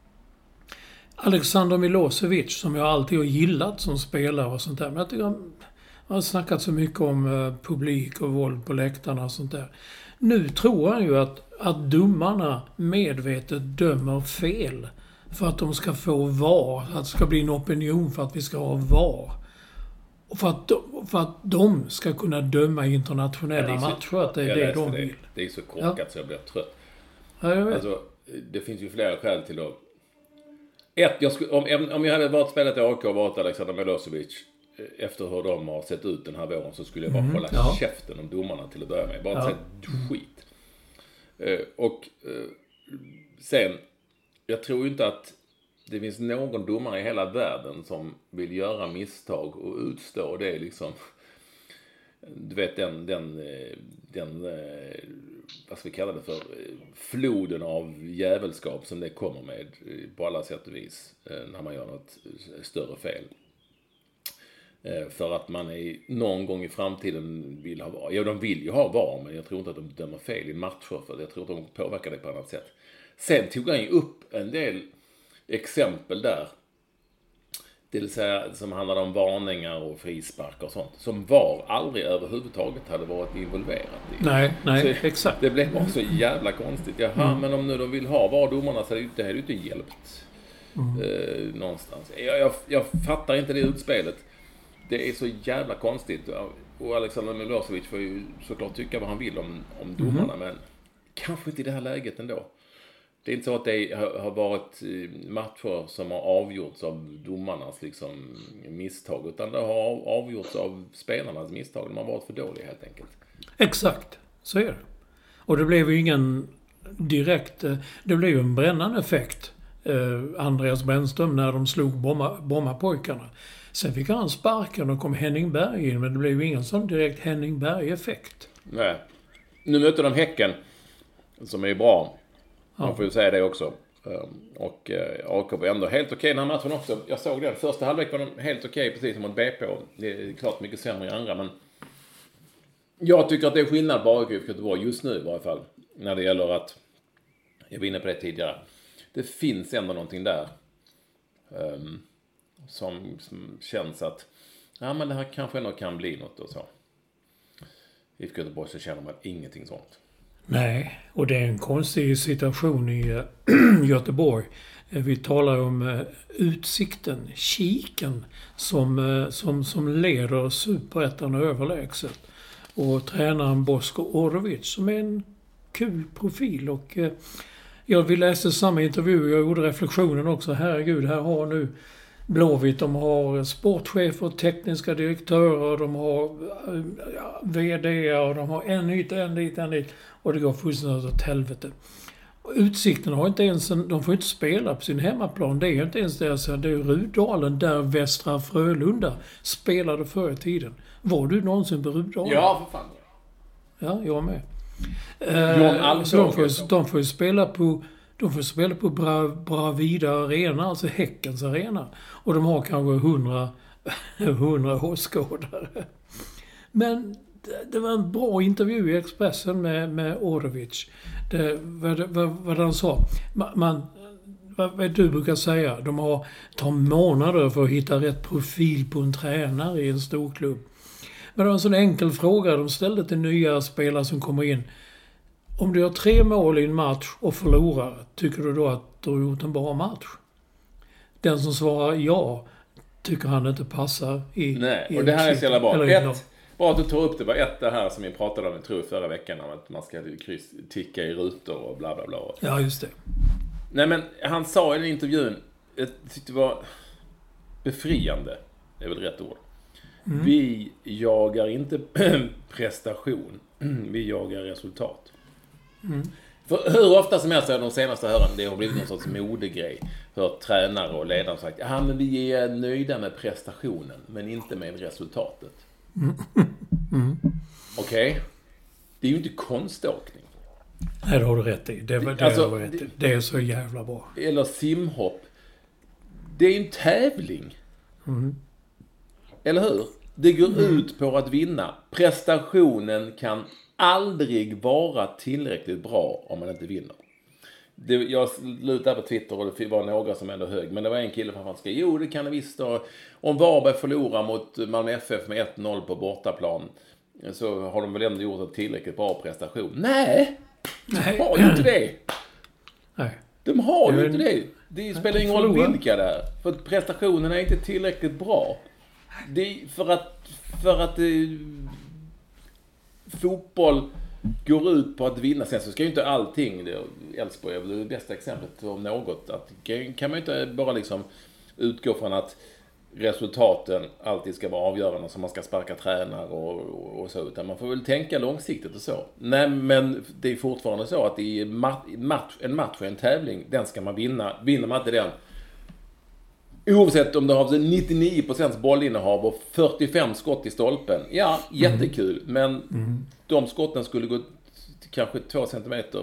Alexander Milosevic, som jag alltid har gillat som spelare och sånt där. Men jag tycker han har snackat så mycket om uh, publik och våld på läktarna och sånt där. Nu tror han ju att, att domarna medvetet dömer fel. För att de ska få var. Att det ska bli en opinion för att vi ska ha var. Och för att de, för att de ska kunna döma internationella ja, matcher. Att det är det de vill. Det. det är så korkat ja. Så jag blir trött. Ja, jag vet. Alltså, det finns ju flera skäl till att... Ett, jag skulle, om, om jag hade varit spelat i A K och varit Alexander Milosevic efter hur de har sett ut den här våren, så skulle jag bara mm, hålla ja. käften om domarna till att börja med. Bara ja. säga skit. Uh, och uh, sen, jag tror inte att det finns någon domare i hela världen som vill göra misstag och utstå det liksom. Du vet den, den, den vad ska vi kalla det för, floden av jävelskap som det kommer med på alla sätt och vis när man gör något större fel. För att man är någon gång i framtiden vill ha var. Ja, de vill ju ha var, men jag tror inte att de dömer fel i matcher, för jag tror att de påverkar det på annat sätt. Sen tog han ju upp en del exempel där. Det vill säga som handlade om varningar och frisparkar och sånt. Som var aldrig överhuvudtaget hade varit involverat i. Nej, nej, så exakt. Det blev bara så jävla konstigt. Jaha, mm. men om nu de vill ha vardomarna så är det här ju inte hjälpt. Mm. Eh, någonstans. Jag, jag, jag fattar inte det utspelet. Det är så jävla konstigt. Och Alexander Milosevic får ju såklart tycka vad han vill om, om domarna. Mm. Men kanske inte i det här läget ändå. Det är inte så att det har varit matcher som har avgjorts av domarnas liksom misstag, utan det har avgjorts av spelarnas misstag. De har varit för dåliga helt enkelt. Exakt, så är det. Och det blev ju ingen direkt... Det blev ju en brännande effekt. Eh, Andreas Brännström när de slog bomma, bommapojkarna. Sen fick han sparken och kom Henning Berg in, men det blev ju ingen sån direkt Henning Berg-effekt. Nej. Nu möter de Häcken, som är bra. Man får ju säga det också. Och A K var ändå helt okej den här matchen också. Jag såg den. Första halvlek var de helt okej, precis som mot B P. Det är klart mycket sämre i andra, men jag tycker att det är skillnad på A K och Göteborg just nu i varje fall. När det gäller att, jag var inne på det tidigare, det finns ändå någonting där um, som, som känns att ja, men det här kanske ändå kan bli något och så. I Göteborg så känner man ingenting sånt. Nej, och det är en konstig situation i Göteborg. Vi talar om Utsikten, Kiken, som, som, som leder Superettan överlägset. Och tränaren Bosko Orovic som är en kul profil. Och jag vill läsa samma intervju, jag gjorde reflektionen också. Herregud, här har nu Blåvitt, de har sportchefer, tekniska direktörer, de har ja, vd och de har en hit, en dit, en dit. Och det går fullständigt åt helvete. Utsikten har inte ens, en, de får inte spela på sin hemmaplan. Det är ju inte ens deras, det är Rudalen där Västra Frölunda spelade förr i tiden. Var du någonsin på Rudalen? Ja, för fan. Ja, jag med. John eh, så de, får, de får ju spela på De får spela på Bra, Bravida Arena, alltså Häckens arena. Och de har kanske hundra, hundra åskådare. Men det, det var en bra intervju i Expressen med, med Orovic. Det, vad, vad, vad han sa. Man, man, vad, vad du brukar säga, de har tar månader för att hitta rätt profil på en tränare i en stor klubb. Men det var en sån enkel fråga de ställde till nya spelare som kommer in. Om du har tre mål i en match och förlorar, tycker du då att du har gjort en bra match? Den som svarar ja, tycker han inte passar i... Nej, i och det här är så jävla bra. Eller, ett, bara att du tar upp det var ett det här som vi pratade om, jag tror förra veckan, om att man ska kryss, ticka i rutor och bla bla bla. Ja, just det. Nej, men han sa i den intervjun, jag tyckte det var befriande, det är väl rätt ord. Mm. Vi jagar inte prestation, vi jagar resultat. Mm. För hur ofta som helst de senaste hören, det har blivit någon sorts modegrej. Hört tränare och ledare sagt, ja men vi är nöjda med prestationen, men inte med resultatet. Mm. Mm. Okej? Okay. Det är ju inte konståkning. Nej, det har du rätt i. Det, det, alltså, rätt i. Det är så jävla bra. Eller simhopp. Det är en tävling. Mm. Eller hur? Det går mm. ut på att vinna. Prestationen kan aldrig vara tillräckligt bra om man inte vinner. Det, jag lutade på Twitter och det var några som ändå hög. Men det var en kille som skrev, jo det kan det visst då. Om Varberg förlorar mot Malmö F F med ett noll på bortaplan, så har de väl ändå gjort en tillräckligt bra prestation. Nej! Nej. De har ju inte det. Nej. De har ju inte det. Det spelar ingen roll vilka det är. För prestationen är inte tillräckligt bra. Det är för att för att det, fotboll går ut på att vinna. Sen så ska ju inte allting, Elfsborg är väl det bästa exemplet om något, att kan man inte bara liksom utgå från att resultaten alltid ska vara avgörande, som man ska sparka tränare och, och, och så, utan man får väl tänka långsiktigt och så. Nej, men det är fortfarande så att i match, en match och en tävling, den ska man vinna. Vinner man inte den, oavsett om du har nittionio procent bollinnehav och fyrtiofem skott i stolpen, ja, jättekul, mm. men mm. de skotten skulle gå kanske två centimeter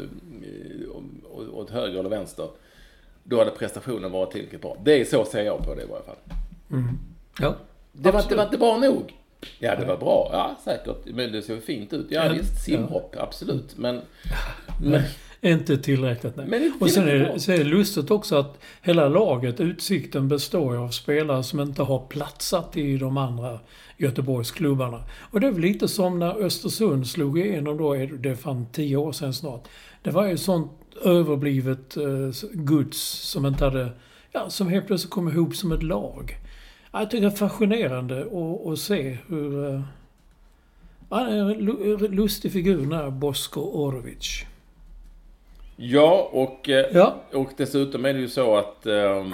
åt höger eller vänster, då hade prestationen varit tillräckligt bra. Det är så ser jag på det i varje fall. Mm. Ja, det var, det var inte bra nog. Ja, det var bra. Ja, säkert. Men det såg fint ut. Ja, visst, simhopp, ja. Absolut. Men, men inte tillräckligt. Nej. Men inte och sen är, så är det lustigt också att hela laget, Utsikten, består av spelare som inte har platsat i de andra Göteborgsklubbarna. Och det är väl lite som när Östersund slog igenom då, det är fan tio år sedan snart. Det var ju sånt överblivet uh, Guds som inte hade, ja, som helt plötsligt kom ihop som ett lag. Jag tycker det är fascinerande att, att se hur uh, han är en lustig figur när Bosko Orovic. Ja, och, ja, och dessutom är det ju så att uh,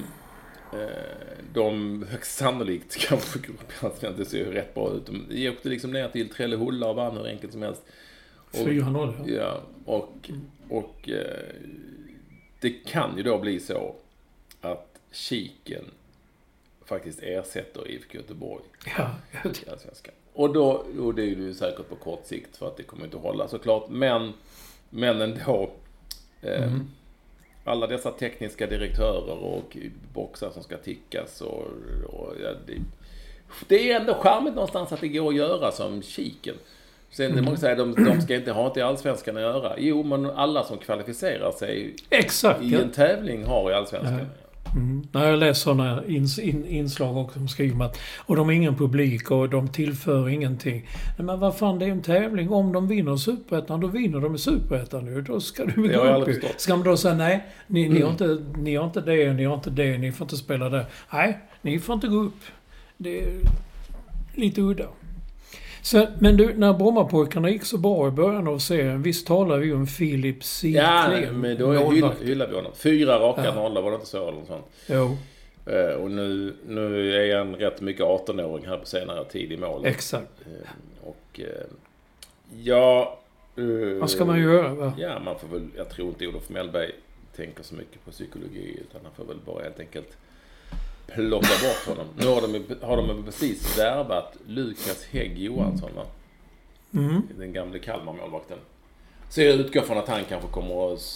de högst sannolikt kanske, det ser ju rätt bra ut. De åkte liksom ner till Trellehulla och vann hur enkelt som helst. fyra noll. Ja, ja och, och eh, det kan ju då bli så att Kiken faktiskt ersätter I F K Göteborg. Ja, och då, och det är ju säkert på kort sikt, för att det kommer inte att hålla såklart. Men, men ändå, eh, mm. alla dessa tekniska direktörer och boxar som ska tickas. Och, och, ja, det, det är ändå charmigt någonstans att det går att göra som Kiken. Sen mm. många säger de, de ska inte ha inte Allsvenskan att göra. Jo, men alla som kvalificerar sig Exakt, i ja. en tävling har i Allsvenskan. Ja. Mm. När jag läser sådana ins, in, inslag också som skriver att och de har ingen publik och de tillför ingenting. Men vad fan, det är en tävling. Om de vinner Superettan, då vinner de i Superettan nu. Då ska du gå upp. Ska man då säga nej, ni, mm. ni, har inte, ni har inte det, ni har inte det, ni får inte spela det. Nej, ni får inte gå upp. Det är lite udda. Så, men du, när Brommapojkarna gick så bra i början av serien, visst talar vi om Filip Sidklen. Ja, men då hyllar, hyllar vi honom. Fyra raka ja. nollor, var det inte så eller något sånt? Jo. Uh, och nu, nu är han rätt mycket arton-åring här på senare tid i mål. Exakt. Uh, och uh, ja... Uh, Vad ska man göra, va? Ja, man får väl... Jag tror inte Olof Mellberg tänker så mycket på psykologi, utan han får väl bara helt enkelt plocka bort honom. Nu har de, har de precis värvat Lukas Hägg Johansson, va? Mm. Den gamla Kalmar-målvakten. Så jag utgår från att han kanske kommer att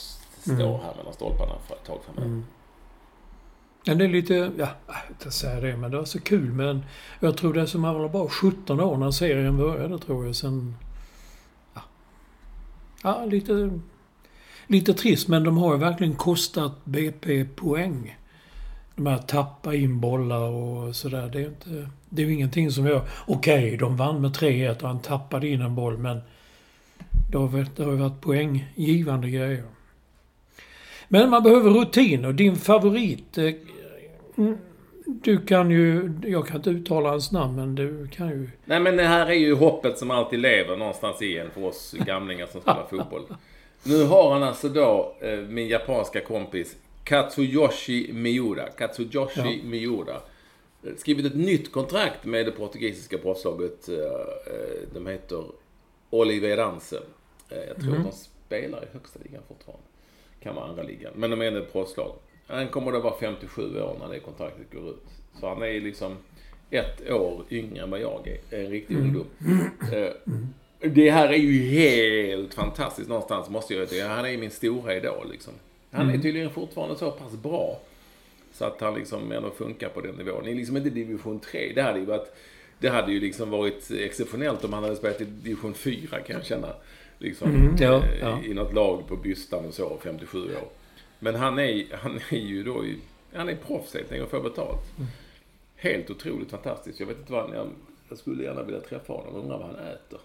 stå mm. här mellan stolparna för ett tag framöver. Mm. Ja, det är lite, ja, jag vet inte säga det, men det var så kul. Men jag tror det som han var bara sjutton år när serien började, tror jag. Sen, ja, ja lite, lite trist, men de har ju verkligen kostat B P poäng. De här tappa in bollar och sådär. Det är inte, det är ju ingenting som jag, okej, okay, de vann med tre ett och han tappade in en boll, men det har varit, det har varit poänggivande grejer. Men man behöver rutin, och din favorit, du kan ju, jag kan inte uttala hans namn, men du kan ju... Nej, men det här är ju hoppet som alltid lever någonstans i en för oss gamlingar som spelar fotboll. Nu har han alltså då, min japanska kompis, Katsuyoshi Miura. Katsuyoshi ja. Miura. Skrivit ett nytt kontrakt med det portugisiska proffslaget. De heter Oliveirense. Jag tror mm. att de spelar i högsta ligan fortfarande. Kan vara andra ligan. Men de är ett proffslag. Han kommer att vara femtiosju år när det kontraktet går ut. Så han är liksom ett år yngre än vad jag är. En riktig mm. ungdom. Mm. Det här är ju helt fantastiskt någonstans, måste jag säga. Han är min stora idol liksom. Han är tydligen fortfarande så pass bra så att han liksom ändå funkar på den nivån. Det är liksom inte division tre. Det hade ju varit, det hade ju liksom varit exceptionellt om han hade spelat i division fyra, kan jag känna. Liksom, mm, ja, ja. I något lag på Bystan och så, femtiosju år. Men han är, han är ju då i, han är proffs helt enkelt och får betalt. Mm. Helt otroligt fantastiskt. Jag vet inte vad han, jag, jag skulle gärna vilja träffa honom och undra vad han äter.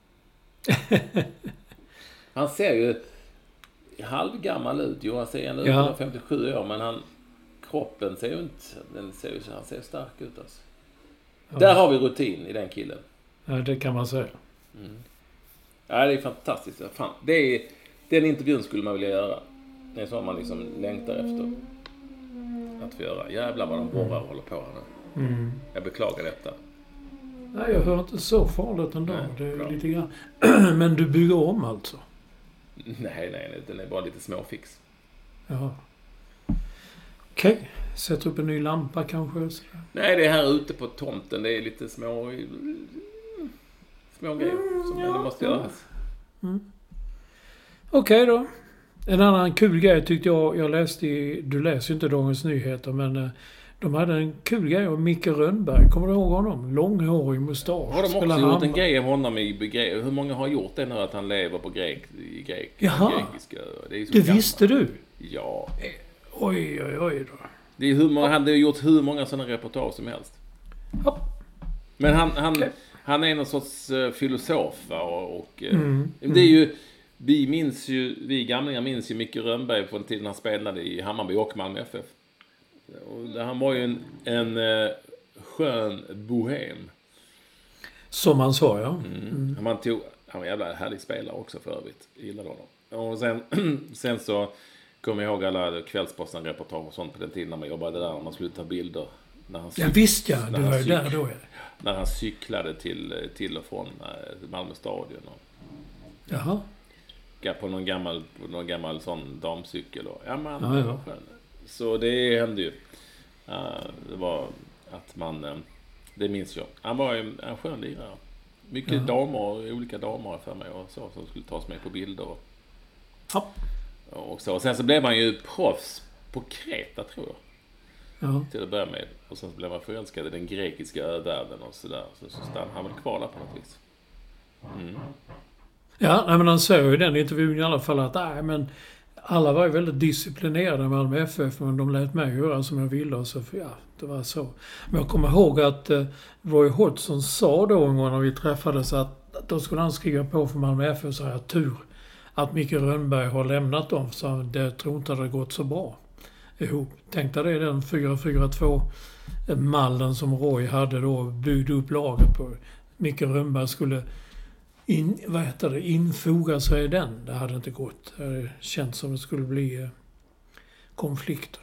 Han ser ju halvgammal ut. Jo, han ser ändå ja. ut femtiosju år, men han, kroppen ser ju inte, den ser ju, han ser stark ut alltså. Ja. Där har vi rutin i den killen. Ja, det kan man säga. Mm. Ja, det är fantastiskt. Fan, det är, den intervjun skulle man vilja göra. Det är så man liksom längtar efter att få göra. Jävlar vad de borrar och håller på här nu. Mm. Jag beklagar detta. Nej, jag hör inte så farligt ändå. Nej, det är bra. Lite grann. Men du bygger om alltså? Nej, nej, nej. Den är bara lite småfix. Ja. Okej. Okay. Sätt upp en ny lampa kanske? Så. Nej, det är här ute på tomten. Det är lite små... små grejer som mm, ja, det måste göras. Mm. Okej okay, då. En annan kul grej tyckte jag, jag läste i, du läser ju inte Dagens Nyheter, men eh, de hade en kul grej om Micke Rönnberg. Kommer du ihåg honom? Långhårig mustasch. Har de också gjort hamn. en grej om honom i begrepp? Hur många har gjort det nu att han lever på grek, i grek, Jaha. grekiska? Det är så det gammalt. Visste du? Ja. Oj, oj, oj då. Det är hur många, han hade gjort hur många sådana reportage som helst. Hopp. Men han, han, okay. han är någon sorts uh, filosof och, och uh, mm. det är ju, vi minns ju, vi gamlingar minns ju Micke Rönnberg från tiden han spelade i Hammarby och Malmö F F. Och han var ju en, en uh, skön bohem. Som man sa, ja. Mm. Mm. Han, tog, han var en jävla härlig spelare också för övrigt. Jag gillade honom. Och sen, sen så kommer jag ihåg alla Kvällsposten-reportage och sånt på den tiden när man jobbade där. När man skulle ta bilder. När han cyk- ja visst ja, det var ju där då. Ja. När han cyklade till, till och från Malmö stadion. Och jaha. På någon gammal, på någon gammal sån damcykel. Och, ja, man, ja, ja. Så det hände ju. Uh, det var att man... Uh, det minns jag. Han var en, en skön lirare. Mycket ja. damer, olika damer för mig och så, som skulle tas med på bilder. Och, ja. och så. Och sen så blev man ju proffs på Kreta, tror jag. Ja. Till att börja med. Och sen så blev man förälskad i den grekiska övärlden och sådär. Så, så stannade han väl kvar där på något vis. Mm. Ja, nej, men han säger ju i den intervjun i alla fall att nej, men alla var ju väldigt disciplinerade med Malmö F F, men de lät mig göra som jag ville. Och så, ja, det var så. Men jag kommer ihåg att eh, Roy Hodgson sa då en gång när vi träffades att då skulle han skriva på för Malmö F F, så har jag tur att Micke Rönnberg har lämnat dem, så det tror inte att det gått så bra ihop. Tänkte det är den fyra fyra två mallen som Roy hade då byggde upp laget på. Micke Rönnberg skulle in, vad heter det, infoga sig i den. Det hade inte gått. Det känns som det skulle bli eh, konflikter.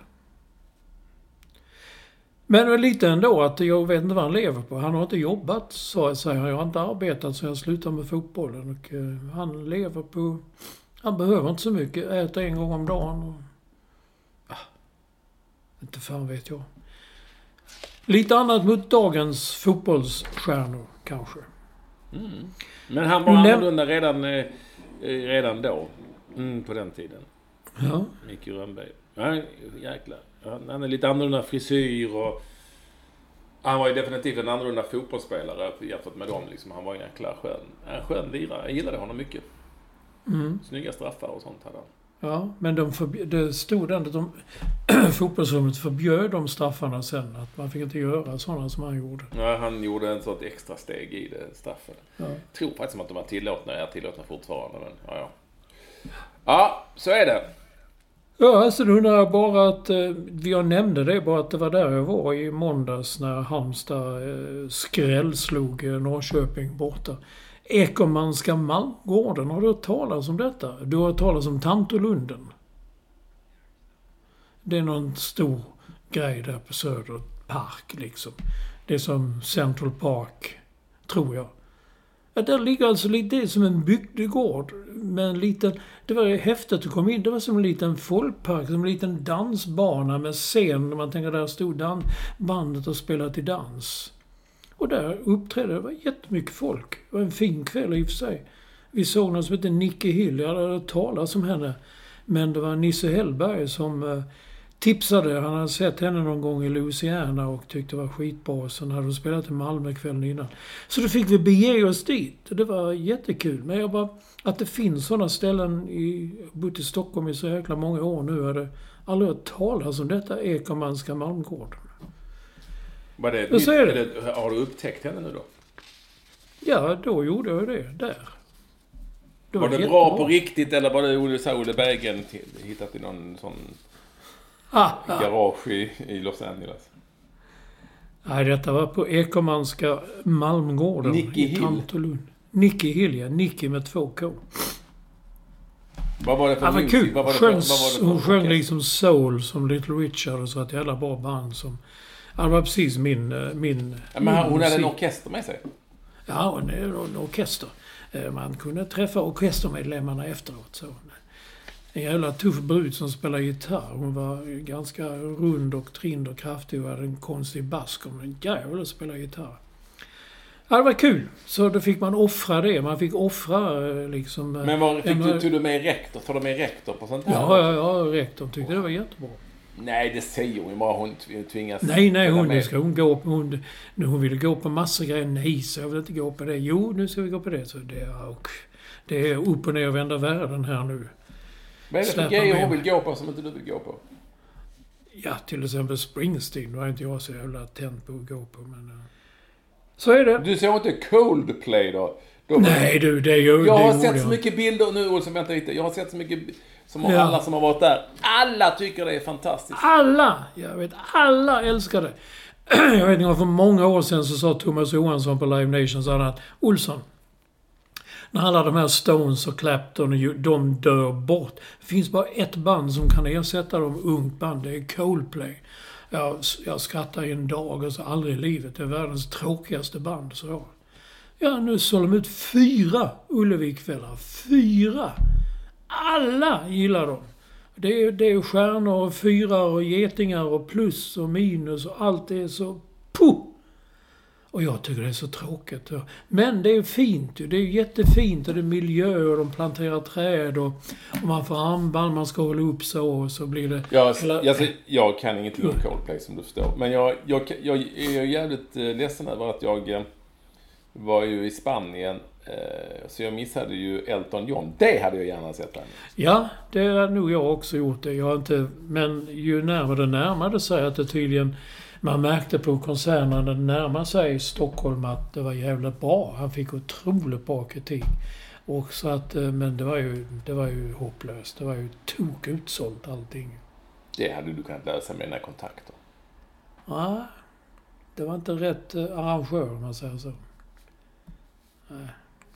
Men lite ändå att jag vet inte vad han lever på. Han har inte jobbat, så att säga. Jag har inte arbetat så jag slutar med fotbollen. Och, eh, han lever på... Han behöver inte så mycket. Äter en gång om dagen. Och, ah, inte fan vet jag. Lite annat mot dagens fotbollsstjärnor kanske. Mm. Men han var annorlunda redan, eh, redan då. Mm, på den tiden. Ja. Micke Rönnberg. Ja, jäklar. Han är lite annorlunda frisyr och han var ju definitivt en annorlunda fotbollsspelare jämfört med dem. Liksom. Han var en jäkla skön, en skön lirare. Jag gillade honom mycket. Mm. Snygga straffar och sånt hade han. Ja, men de förbj- det stod ändå att de fotbollsrummet förbjöd de straffarna sen. Att man fick inte göra sådana som han gjorde. Ja, han gjorde en sorts extra steg i det straffen. Ja. Jag tror faktiskt att de var tillåtna. Jag är tillåtna fortfarande. Men, ja, ja. ja, så är det. Ja, så undrar jag bara att, eh, jag nämnde det bara att det var där jag var i måndags när Halmstad eh, skrällslog eh, Norrköping borta. Ekomanska Malmgården, har du hört talas om detta? Du har hört talas om Tantolunden. Det är någon stor grej där på Söder Park liksom. Det är som Central Park, tror jag. Ja, där ligger alltså lite, det är som en bygdegård med en liten, det var häftigt att komma in, det var som en liten folkpark, som en liten dansbana med scen, man tänker där stod dan- bandet och spelade till dans. Och där uppträdde det var jättemycket folk. Det var en fin kväll i och för sig. Vi såg någon som heter Nicky Hill, jag hade talat om henne. Men det var Nisse Hellberg som eh, tipsade. Han hade sett henne någon gång i Louisiana och tyckte det var skitbra. Sen hade hon spelat i Malmö kvällen innan. Så då fick vi bege oss dit. Det var jättekul. Men jag bara, att det finns sådana ställen i, jag har bott i Stockholm i så jäkla många år nu. Jag hade aldrig hört talas om detta Ekomanska Malmgården. Var det, Jag säger det. eller, har du upptäckt henne nu då? Ja, då gjorde jag det. Där. Var, var det jättebra. bra på riktigt eller var det Olle, Olle Bergen hittat i någon sån ah, ah. garage i, i Los Angeles? Nej, detta var på Ekomanska Malmgården. Nicky i Hill. Tantolund. Nicky Hill, ja. Nicky med två K. Vad var det för Ja, men musik? kul. Vad var det Sjöng, för, vad var det för hon sjöng orkester? liksom soul som Little Richard och så att jävla bra band som... Ja, det var precis min... min Ja, men hon min hade en musik. orkester med sig. Ja, och en, en orkester. Eh, Man kunde träffa orkestermedlemmarna efteråt. Så. En jävla tuff brud som spelar gitarr. Hon var ganska rund och trind och kraftig och hade en konstig bask. Hon var en jävla att spela gitarr. Ja, det var kul. Så då fick man offra det. Man fick offra eh, liksom... eh, Men var, fick en- du, tog du med rektor? Tar du med rektor på sånt här? Ja, ja, ja. Rektorn tyckte det var jättebra. Nej, det säger hon ju bara. Hon tvingas... Nej, nej, hon, med. nu ska hon gå på... Hon, nu hon ville gå på massor grejer. Nej, så jag vill inte gå på det. Jo, nu ska vi gå på det. Så det, är, och, det är upp och ner och vända världen här nu. Vad är det för Släppa grejer med hon mig. vill gå på som inte du vill gå på? Ja, till exempel Springsteen. Nu är inte jag så jävla tänd på att gå på, men... Uh, så är det. Du såg inte Coldplay då? då Nej, du, det är ju... Jag det har gjorde sett så mycket bilder nu, Olsson, vänta lite. Jag har sett så mycket som Ja. alla som har varit där. Alla tycker det är fantastiskt. Alla! Jag vet, alla älskar det. Jag vet inte, för många år sedan så sa Thomas Johansson på Live Nation så att Olsson, när alla de här Stones och Clapton och ju- de dör bort. Det finns bara ett band som kan ersätta dem, ungt band. Det är Coldplay. Jag, jag skrattar i en dag och så aldrig i livet. Det är världens tråkigaste band. Så jag. Ja, nu såg de ut fyra Ullevikvällar. Fyra! Alla gillar dem. Det är, det är stjärnor och fyra och getingar och plus och minus och allt är så... Puh! Och jag tycker det är så tråkigt. Men det är fint ju. Det är jättefint och det är miljö och de planterar träd och, och man får armband, man ska hålla upp så och så blir det... Jag, hela- jag, jag kan ingenting om Coldplay som du förstår. Men jag, jag, jag är jävligt eh, ledsen över att jag eh, var ju i Spanien. Eh, så jag missade ju Elton John. Det hade jag gärna sett där. Ja, det har nog jag också gjort det. Jag har inte... Men ju närmare det närmade sig att det tydligen... Man märkte på konserten när det närmade sig i Stockholm att det var jävligt bra. Han fick otroligt bra kritik. Och så att, eh, men det var ju, det var ju hopplöst. Det var ju tok utsålt allting. Det hade du kunnat lösa med dina kontakter. Ja, det var inte rätt eh, arrangör om man säger så. Nej.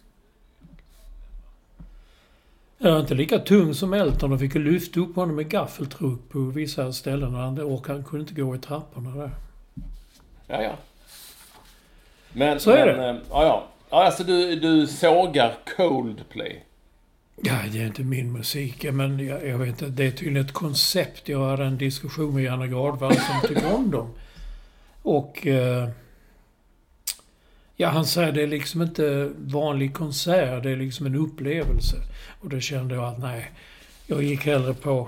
Jag var inte lika tung som Elton och fick ju lyfta upp honom med gaffeltruck på vissa ställen. Och han, och han kunde inte gå i trapporna där. Ja, ja. Men, Så är men, det. eh, Ja, ja. Ja, alltså du, du sågar Coldplay. Ja, det är inte min musik, men jag, jag vet inte. Det är tydligen ett koncept. Jag hade en diskussion med Janne Gardvall som tycker om dem. Och... Eh, ja, han säger det är liksom inte vanlig konsert. Det är liksom en upplevelse. Och då kände jag att nej, Jag gick hellre på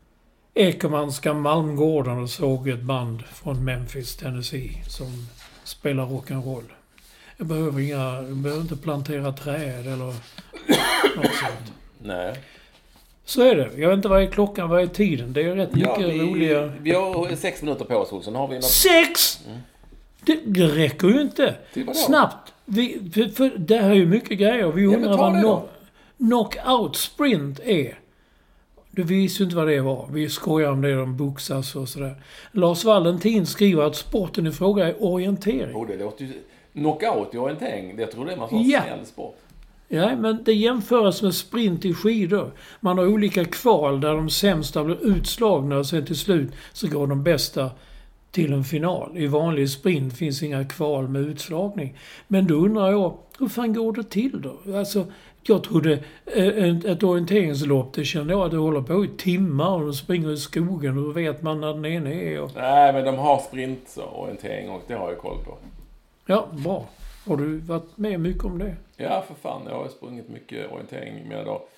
Ekermanska Malmgården och såg ett band från Memphis, Tennessee som spelar rock'n'roll. Jag behöver inga, jag behöver inte plantera träd eller något sånt. Nej. Så är det. Jag vet inte vad är klockan, vad är tiden. Det är rätt Ja, mycket vi, roliga... Vi har sex minuter på oss, sen har vi något... Sex! Mm. Det, det räcker ju inte. Snabbt. Vi, för, för det här är ju mycket grejer. Vi undrar ja, vad no, knockout sprint är. Du visste ju inte vad det var. Vi skojar om det, de boxas och sådär. Lars Valentin skriver att sporten i fråga är orientering. Oh, det låter ju... Knockout i orientering, det tror det är man sån ja. snäll sport. Ja, men det jämförs med sprint i skidor. Man har olika kval där de sämsta blir utslagna och sen till slut så går de bästa till en final. I vanlig sprint finns inga kval med utslagning. Men då undrar jag, hur fan går det till då? Alltså, jag trodde ett, ett orienteringslopp, det kände jag att det håller på i timmar och de springer i skogen och då vet man när den ena är. Och... Nej, men de har sprint-orientering och det har jag koll på. Ja, bra. Har du varit med mycket om det? Ja, för fan. Jag har sprungit mycket orientering med då.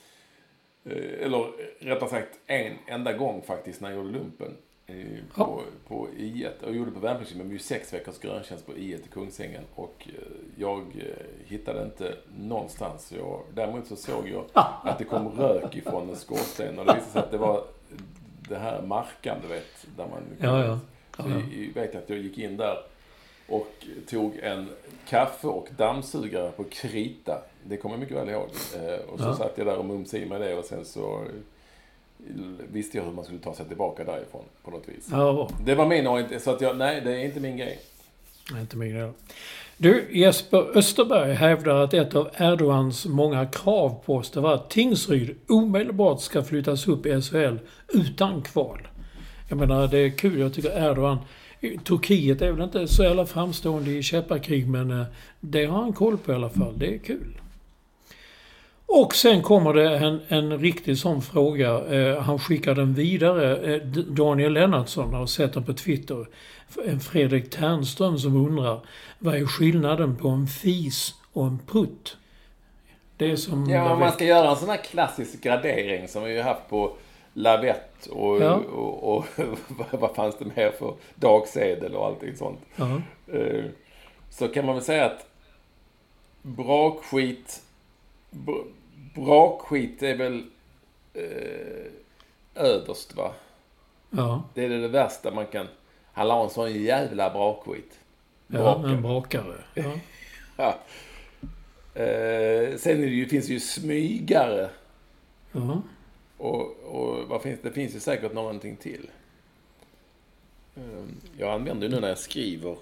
Eller rättare sagt en enda gång faktiskt när jag gjorde lumpen. På, ja. på I ett. Jag gjorde på värnplikten med ju sex veckors gröntjänst på I ett i Kungsängen. Och jag hittade inte någonstans. Jag, däremot så såg jag att det kom rök ifrån en skorsten. Och det visade sig att det var det här markan, du vet. Där man, ja, ja. Så jag vet att jag gick in där och tog en kaffe och dammsugare på krita. Det kommer jag mycket väl ihåg. Och så ja. satt jag där och mumsade i med det och sen så visste jag hur man skulle ta sig tillbaka därifrån på något vis. Ja. Det var min orientering, så att jag, nej, det är inte min grej. Det är inte min grej. Du, Jesper Österberg hävdar att ett av Erdogans många krav på oss var att Tingsryd omedelbart ska flyttas upp i S H L utan kval. Jag menar, det är kul. Jag tycker Erdogan... Turkiet är väl inte så jävla framstående i käpparkrig, men det har han koll på i alla fall. Det är kul. Och sen kommer det en, en riktig sån fråga. Eh, han skickar den vidare. Eh, Daniel Lennartsson har sett den på Twitter. En Fredrik Ternström som undrar, vad är skillnaden på en fis och en prutt? Det är som... Ja, man ska göra en sån här klassisk gradering som vi har haft på lavett och, ja. och, och, och vad fanns det mer för dagsedel och allting sånt. Uh-huh. Uh, så kan man väl säga att brakskit br- brakskit är väl uh, överst, va? Ja. Det är det, det värsta man kan. Han har en sån jävla brakskit. Ja, en brakare. Ja. ja. Uh, sen är det ju, finns det ju smygare. Ja. Och, och vad finns, det finns ju säkert någonting till. Jag använder nu när jag skriver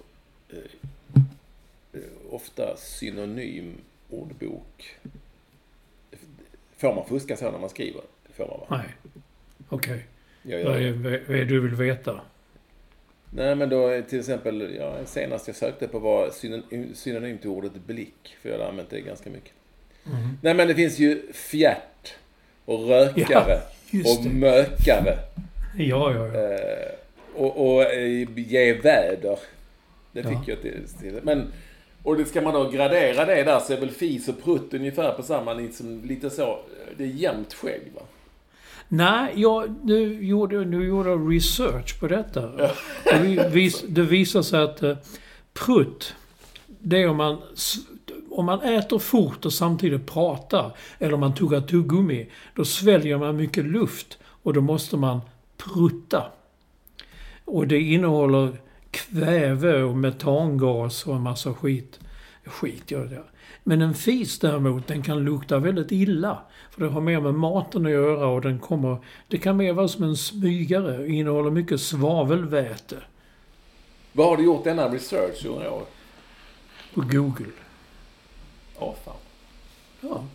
eh, ofta synonym ordbok. Får man fuska så när man skriver? Får man, va? Nej. Okej. Okay. Vad är, vad är du vill veta? Nej, men då till exempel, ja, senast jag sökte på var synonym, synonym till ordet blick. För jag har använt det ganska mycket. Mm. Nej, men det finns ju fjärt. Och rökare. Ja, och mökare. Ja, ja, ja. Eh, och, och eh, ge väder. Det fick ja. jag till, till. Men, och det ska man då gradera det där, så är väl fis och prutt ungefär på samma, liksom, lite så. Det är jämnt skägg, va? Nej, jag nu gjorde, nu gjorde jag research på detta. Ja. Det, vis, det visar sig att eh, prutt, det är om man... Om man äter fort och samtidigt pratar, eller om man tuggar tuggummi, då sväljer man mycket luft och då måste man prutta. Och det innehåller kväve och metangas och en massa skit. Skit gör det. Men en fis däremot, den kan lukta väldigt illa. För det har mer med maten att göra och den kommer... Det kan mer vara som en smygare och innehåller mycket svavelväte. Vad har du gjort denna research under år? På Google. Åh, fan. Ja. Mm.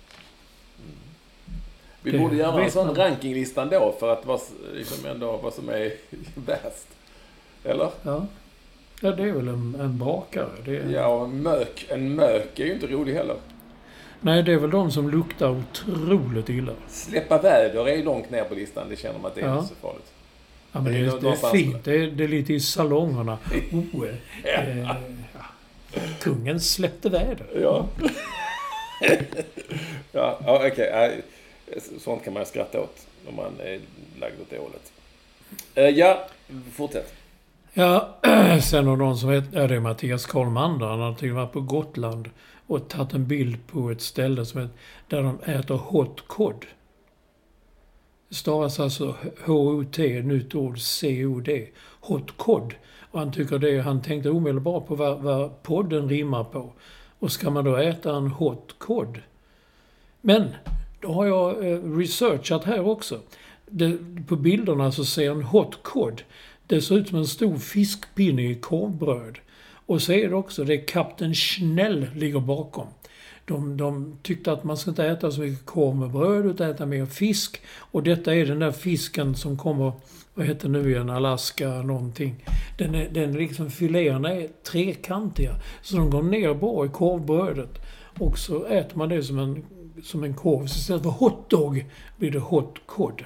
Vi det borde göra en sån man. rankinglista då för att vara, liksom ändå vad som är bäst. Eller? Ja. Ja, det är väl en, en brakare. Det är... Ja, en mök. En mök är ju inte rolig heller. Nej, det är väl de som luktar otroligt illa. Släppa väder är långt ner på listan. Det känner man att det är ja. inte så farligt. Ja, men det är, det är, det är fint. Det är, det är lite i salongerna. Oh, eh, ja. Kungen släppte väder. Ja. ja, okej. Okay. Sånt kan man skratta åt om man är lagd åt det hållet. Uh, ja, fortsätt. Ja, sen har någon som heter, ja, det är Mattias Karlmander. Han har till och med varit på Gotland och tagit en bild på ett ställe som heter, där de äter hot cod. Det stavas alltså H O T, nytt ord C O D. Hot cod. Och han tycker det, han tänkte omedelbart på vad, vad podden rimmar på. Och ska man då äta en hot cod? Men då har jag eh, researchat här också. Det, på bilderna så ser en hot cod. Det ser ut som en stor fiskpinne i korvbröd. Och så är det också, det är Kapten Schnell ligger bakom. De, de tyckte att man ska inte äta så mycket korv med bröd utan äta mer fisk. Och detta är den där fisken som kommer, vad heter nu igen, Alaska någonting. Den är, den liksom, filéerna är trekantiga. Så de går ner bra i korvbrödet. Och så äter man det som en, som en korv. Så istället för hotdog blir det hot cod.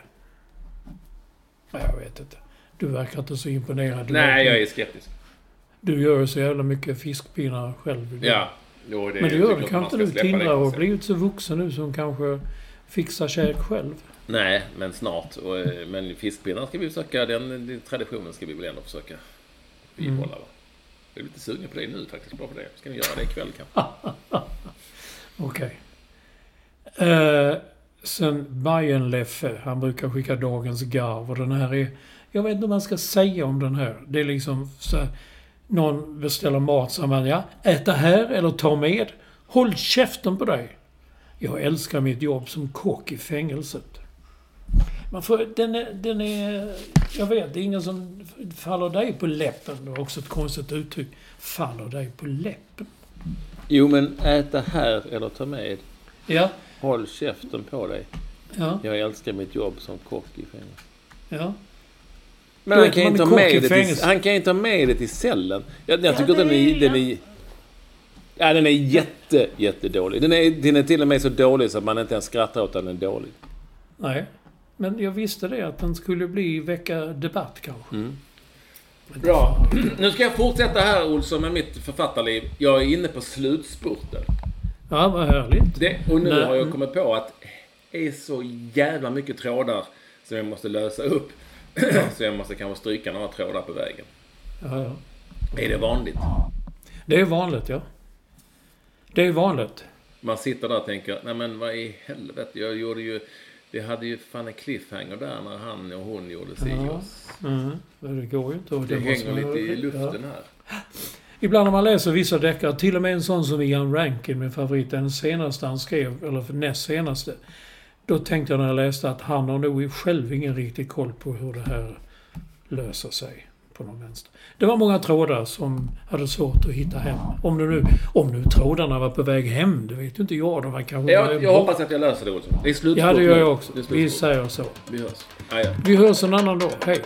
Jag vet inte. Du verkar inte så imponerad. Du Nej, jag är skeptisk. Du gör så jävla mycket fiskpinnar själv. Ja. Jo, det men det gör det. det Kan inte du Tindra och blivit så vuxen nu som kanske fixar käk själv? Nej, men snart. Och, men fiskpinnar ska vi försöka, den, den traditionen ska vi väl ändå försöka bibehålla. Mm. Jag är lite sugen på det nu faktiskt. Bra för det. Ska vi göra det ikväll kanske? Okej. Okay. Eh, sen Bayern Leffe, han brukar skicka dagens garv. Och den här är, jag vet inte vad man ska säga om den här. Det är liksom så här, någon beställer mat så man, ja, äta här eller ta med. Håll käften på dig. Jag älskar mitt jobb som kock i fängelset. Man får, den är, den är, jag vet, det är ingen som faller dig på läppen. Det var också ett konstigt uttryck. Faller dig på läppen. Jo, men äta här eller ta med. Ja. Håll käften på dig. Ja. Jag älskar mitt jobb som kock i fängelset. Ja. Men han kan, inte ta med det till, han kan inte ta med det till cellen. Jag, jag tycker ja, att den är, den är... Ja, den är jätte, jättedålig. Den är, den är till och med så dålig så att man inte ens skrattar åt att den är dålig. Nej, men jag visste det att den skulle bli väcka debatt kanske. Mm. Bra. Nu ska jag fortsätta här, Olsson, med mitt författarliv. Jag är inne på slutspurten. Ja, vad härligt. Det, och nu Nej. har jag kommit på att det är så jävla mycket trådar som jag måste lösa upp. Så jag måste kanske stryka några trådar på vägen. Ja, ja. Är det vanligt? Det är vanligt, ja. Det är vanligt. Man sitter där och tänker, nej men vad i helvete, jag gjorde ju, vi hade ju fan en cliffhanger där när han och hon gjorde sig ja. mm. Det går ju inte. Det, det hänger lite i luften ja. här. Ibland när man läser vissa deckare, till och med en sån som Ian Rankin, min favorit, den senaste han skrev, eller för näst senaste, då tänkte jag när jag läste att han har nog själv ingen riktig koll på hur det här löser sig på någon vänster. Det var många trådar som hade svårt att hitta hem. Om nu, om nu trådarna var på väg hem, det vet ju inte jag. De var kanske jag jag hoppas att jag löser det också. Det är slut. Ja, det gör jag också. Vi säger så. Vi hörs. Ah, ja. Vi hörs en annan dag. Hej.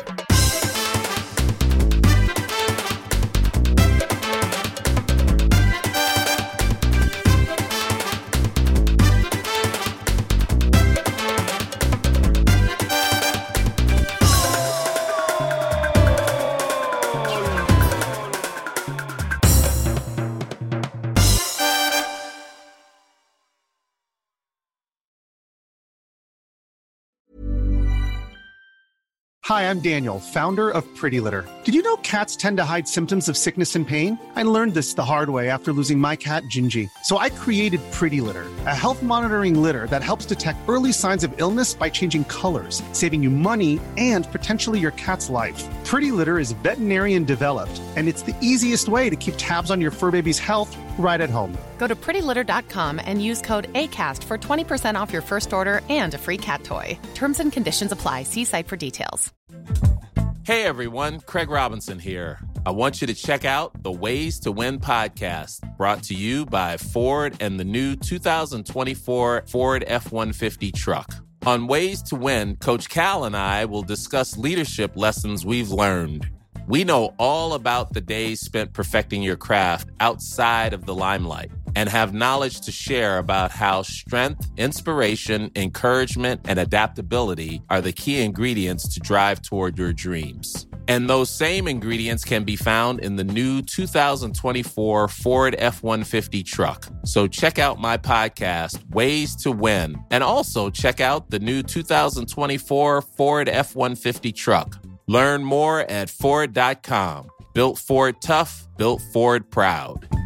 Hi, I'm Daniel, founder of Pretty Litter. Did you know cats tend to hide symptoms of sickness and pain? I learned this the hard way after losing my cat, Gingy. So I created Pretty Litter, a health monitoring litter that helps detect early signs of illness by changing colors, saving you money and potentially your cat's life. Pretty Litter is veterinarian developed, and it's the easiest way to keep tabs on your fur baby's health right at home. Go to pretty litter dot com and use code ACAST for twenty percent off your first order and a free cat toy. Terms and conditions apply. See site for details. Hey everyone, Craig Robinson here. I want you to check out the Ways to Win podcast, brought to you by Ford and the new two thousand twenty-four Ford F one fifty truck. On Ways to Win, Coach Cal and I will discuss leadership lessons we've learned. We know all about the days spent perfecting your craft outside of the limelight and have knowledge to share about how strength, inspiration, encouragement, and adaptability are the key ingredients to drive toward your dreams. And those same ingredients can be found in the new two thousand twenty-four Ford F one fifty truck. So check out my podcast, Ways to Win, and also check out the new two thousand twenty-four Ford F one fifty truck. Learn more at Ford dot com. Built Ford tough, built Ford proud.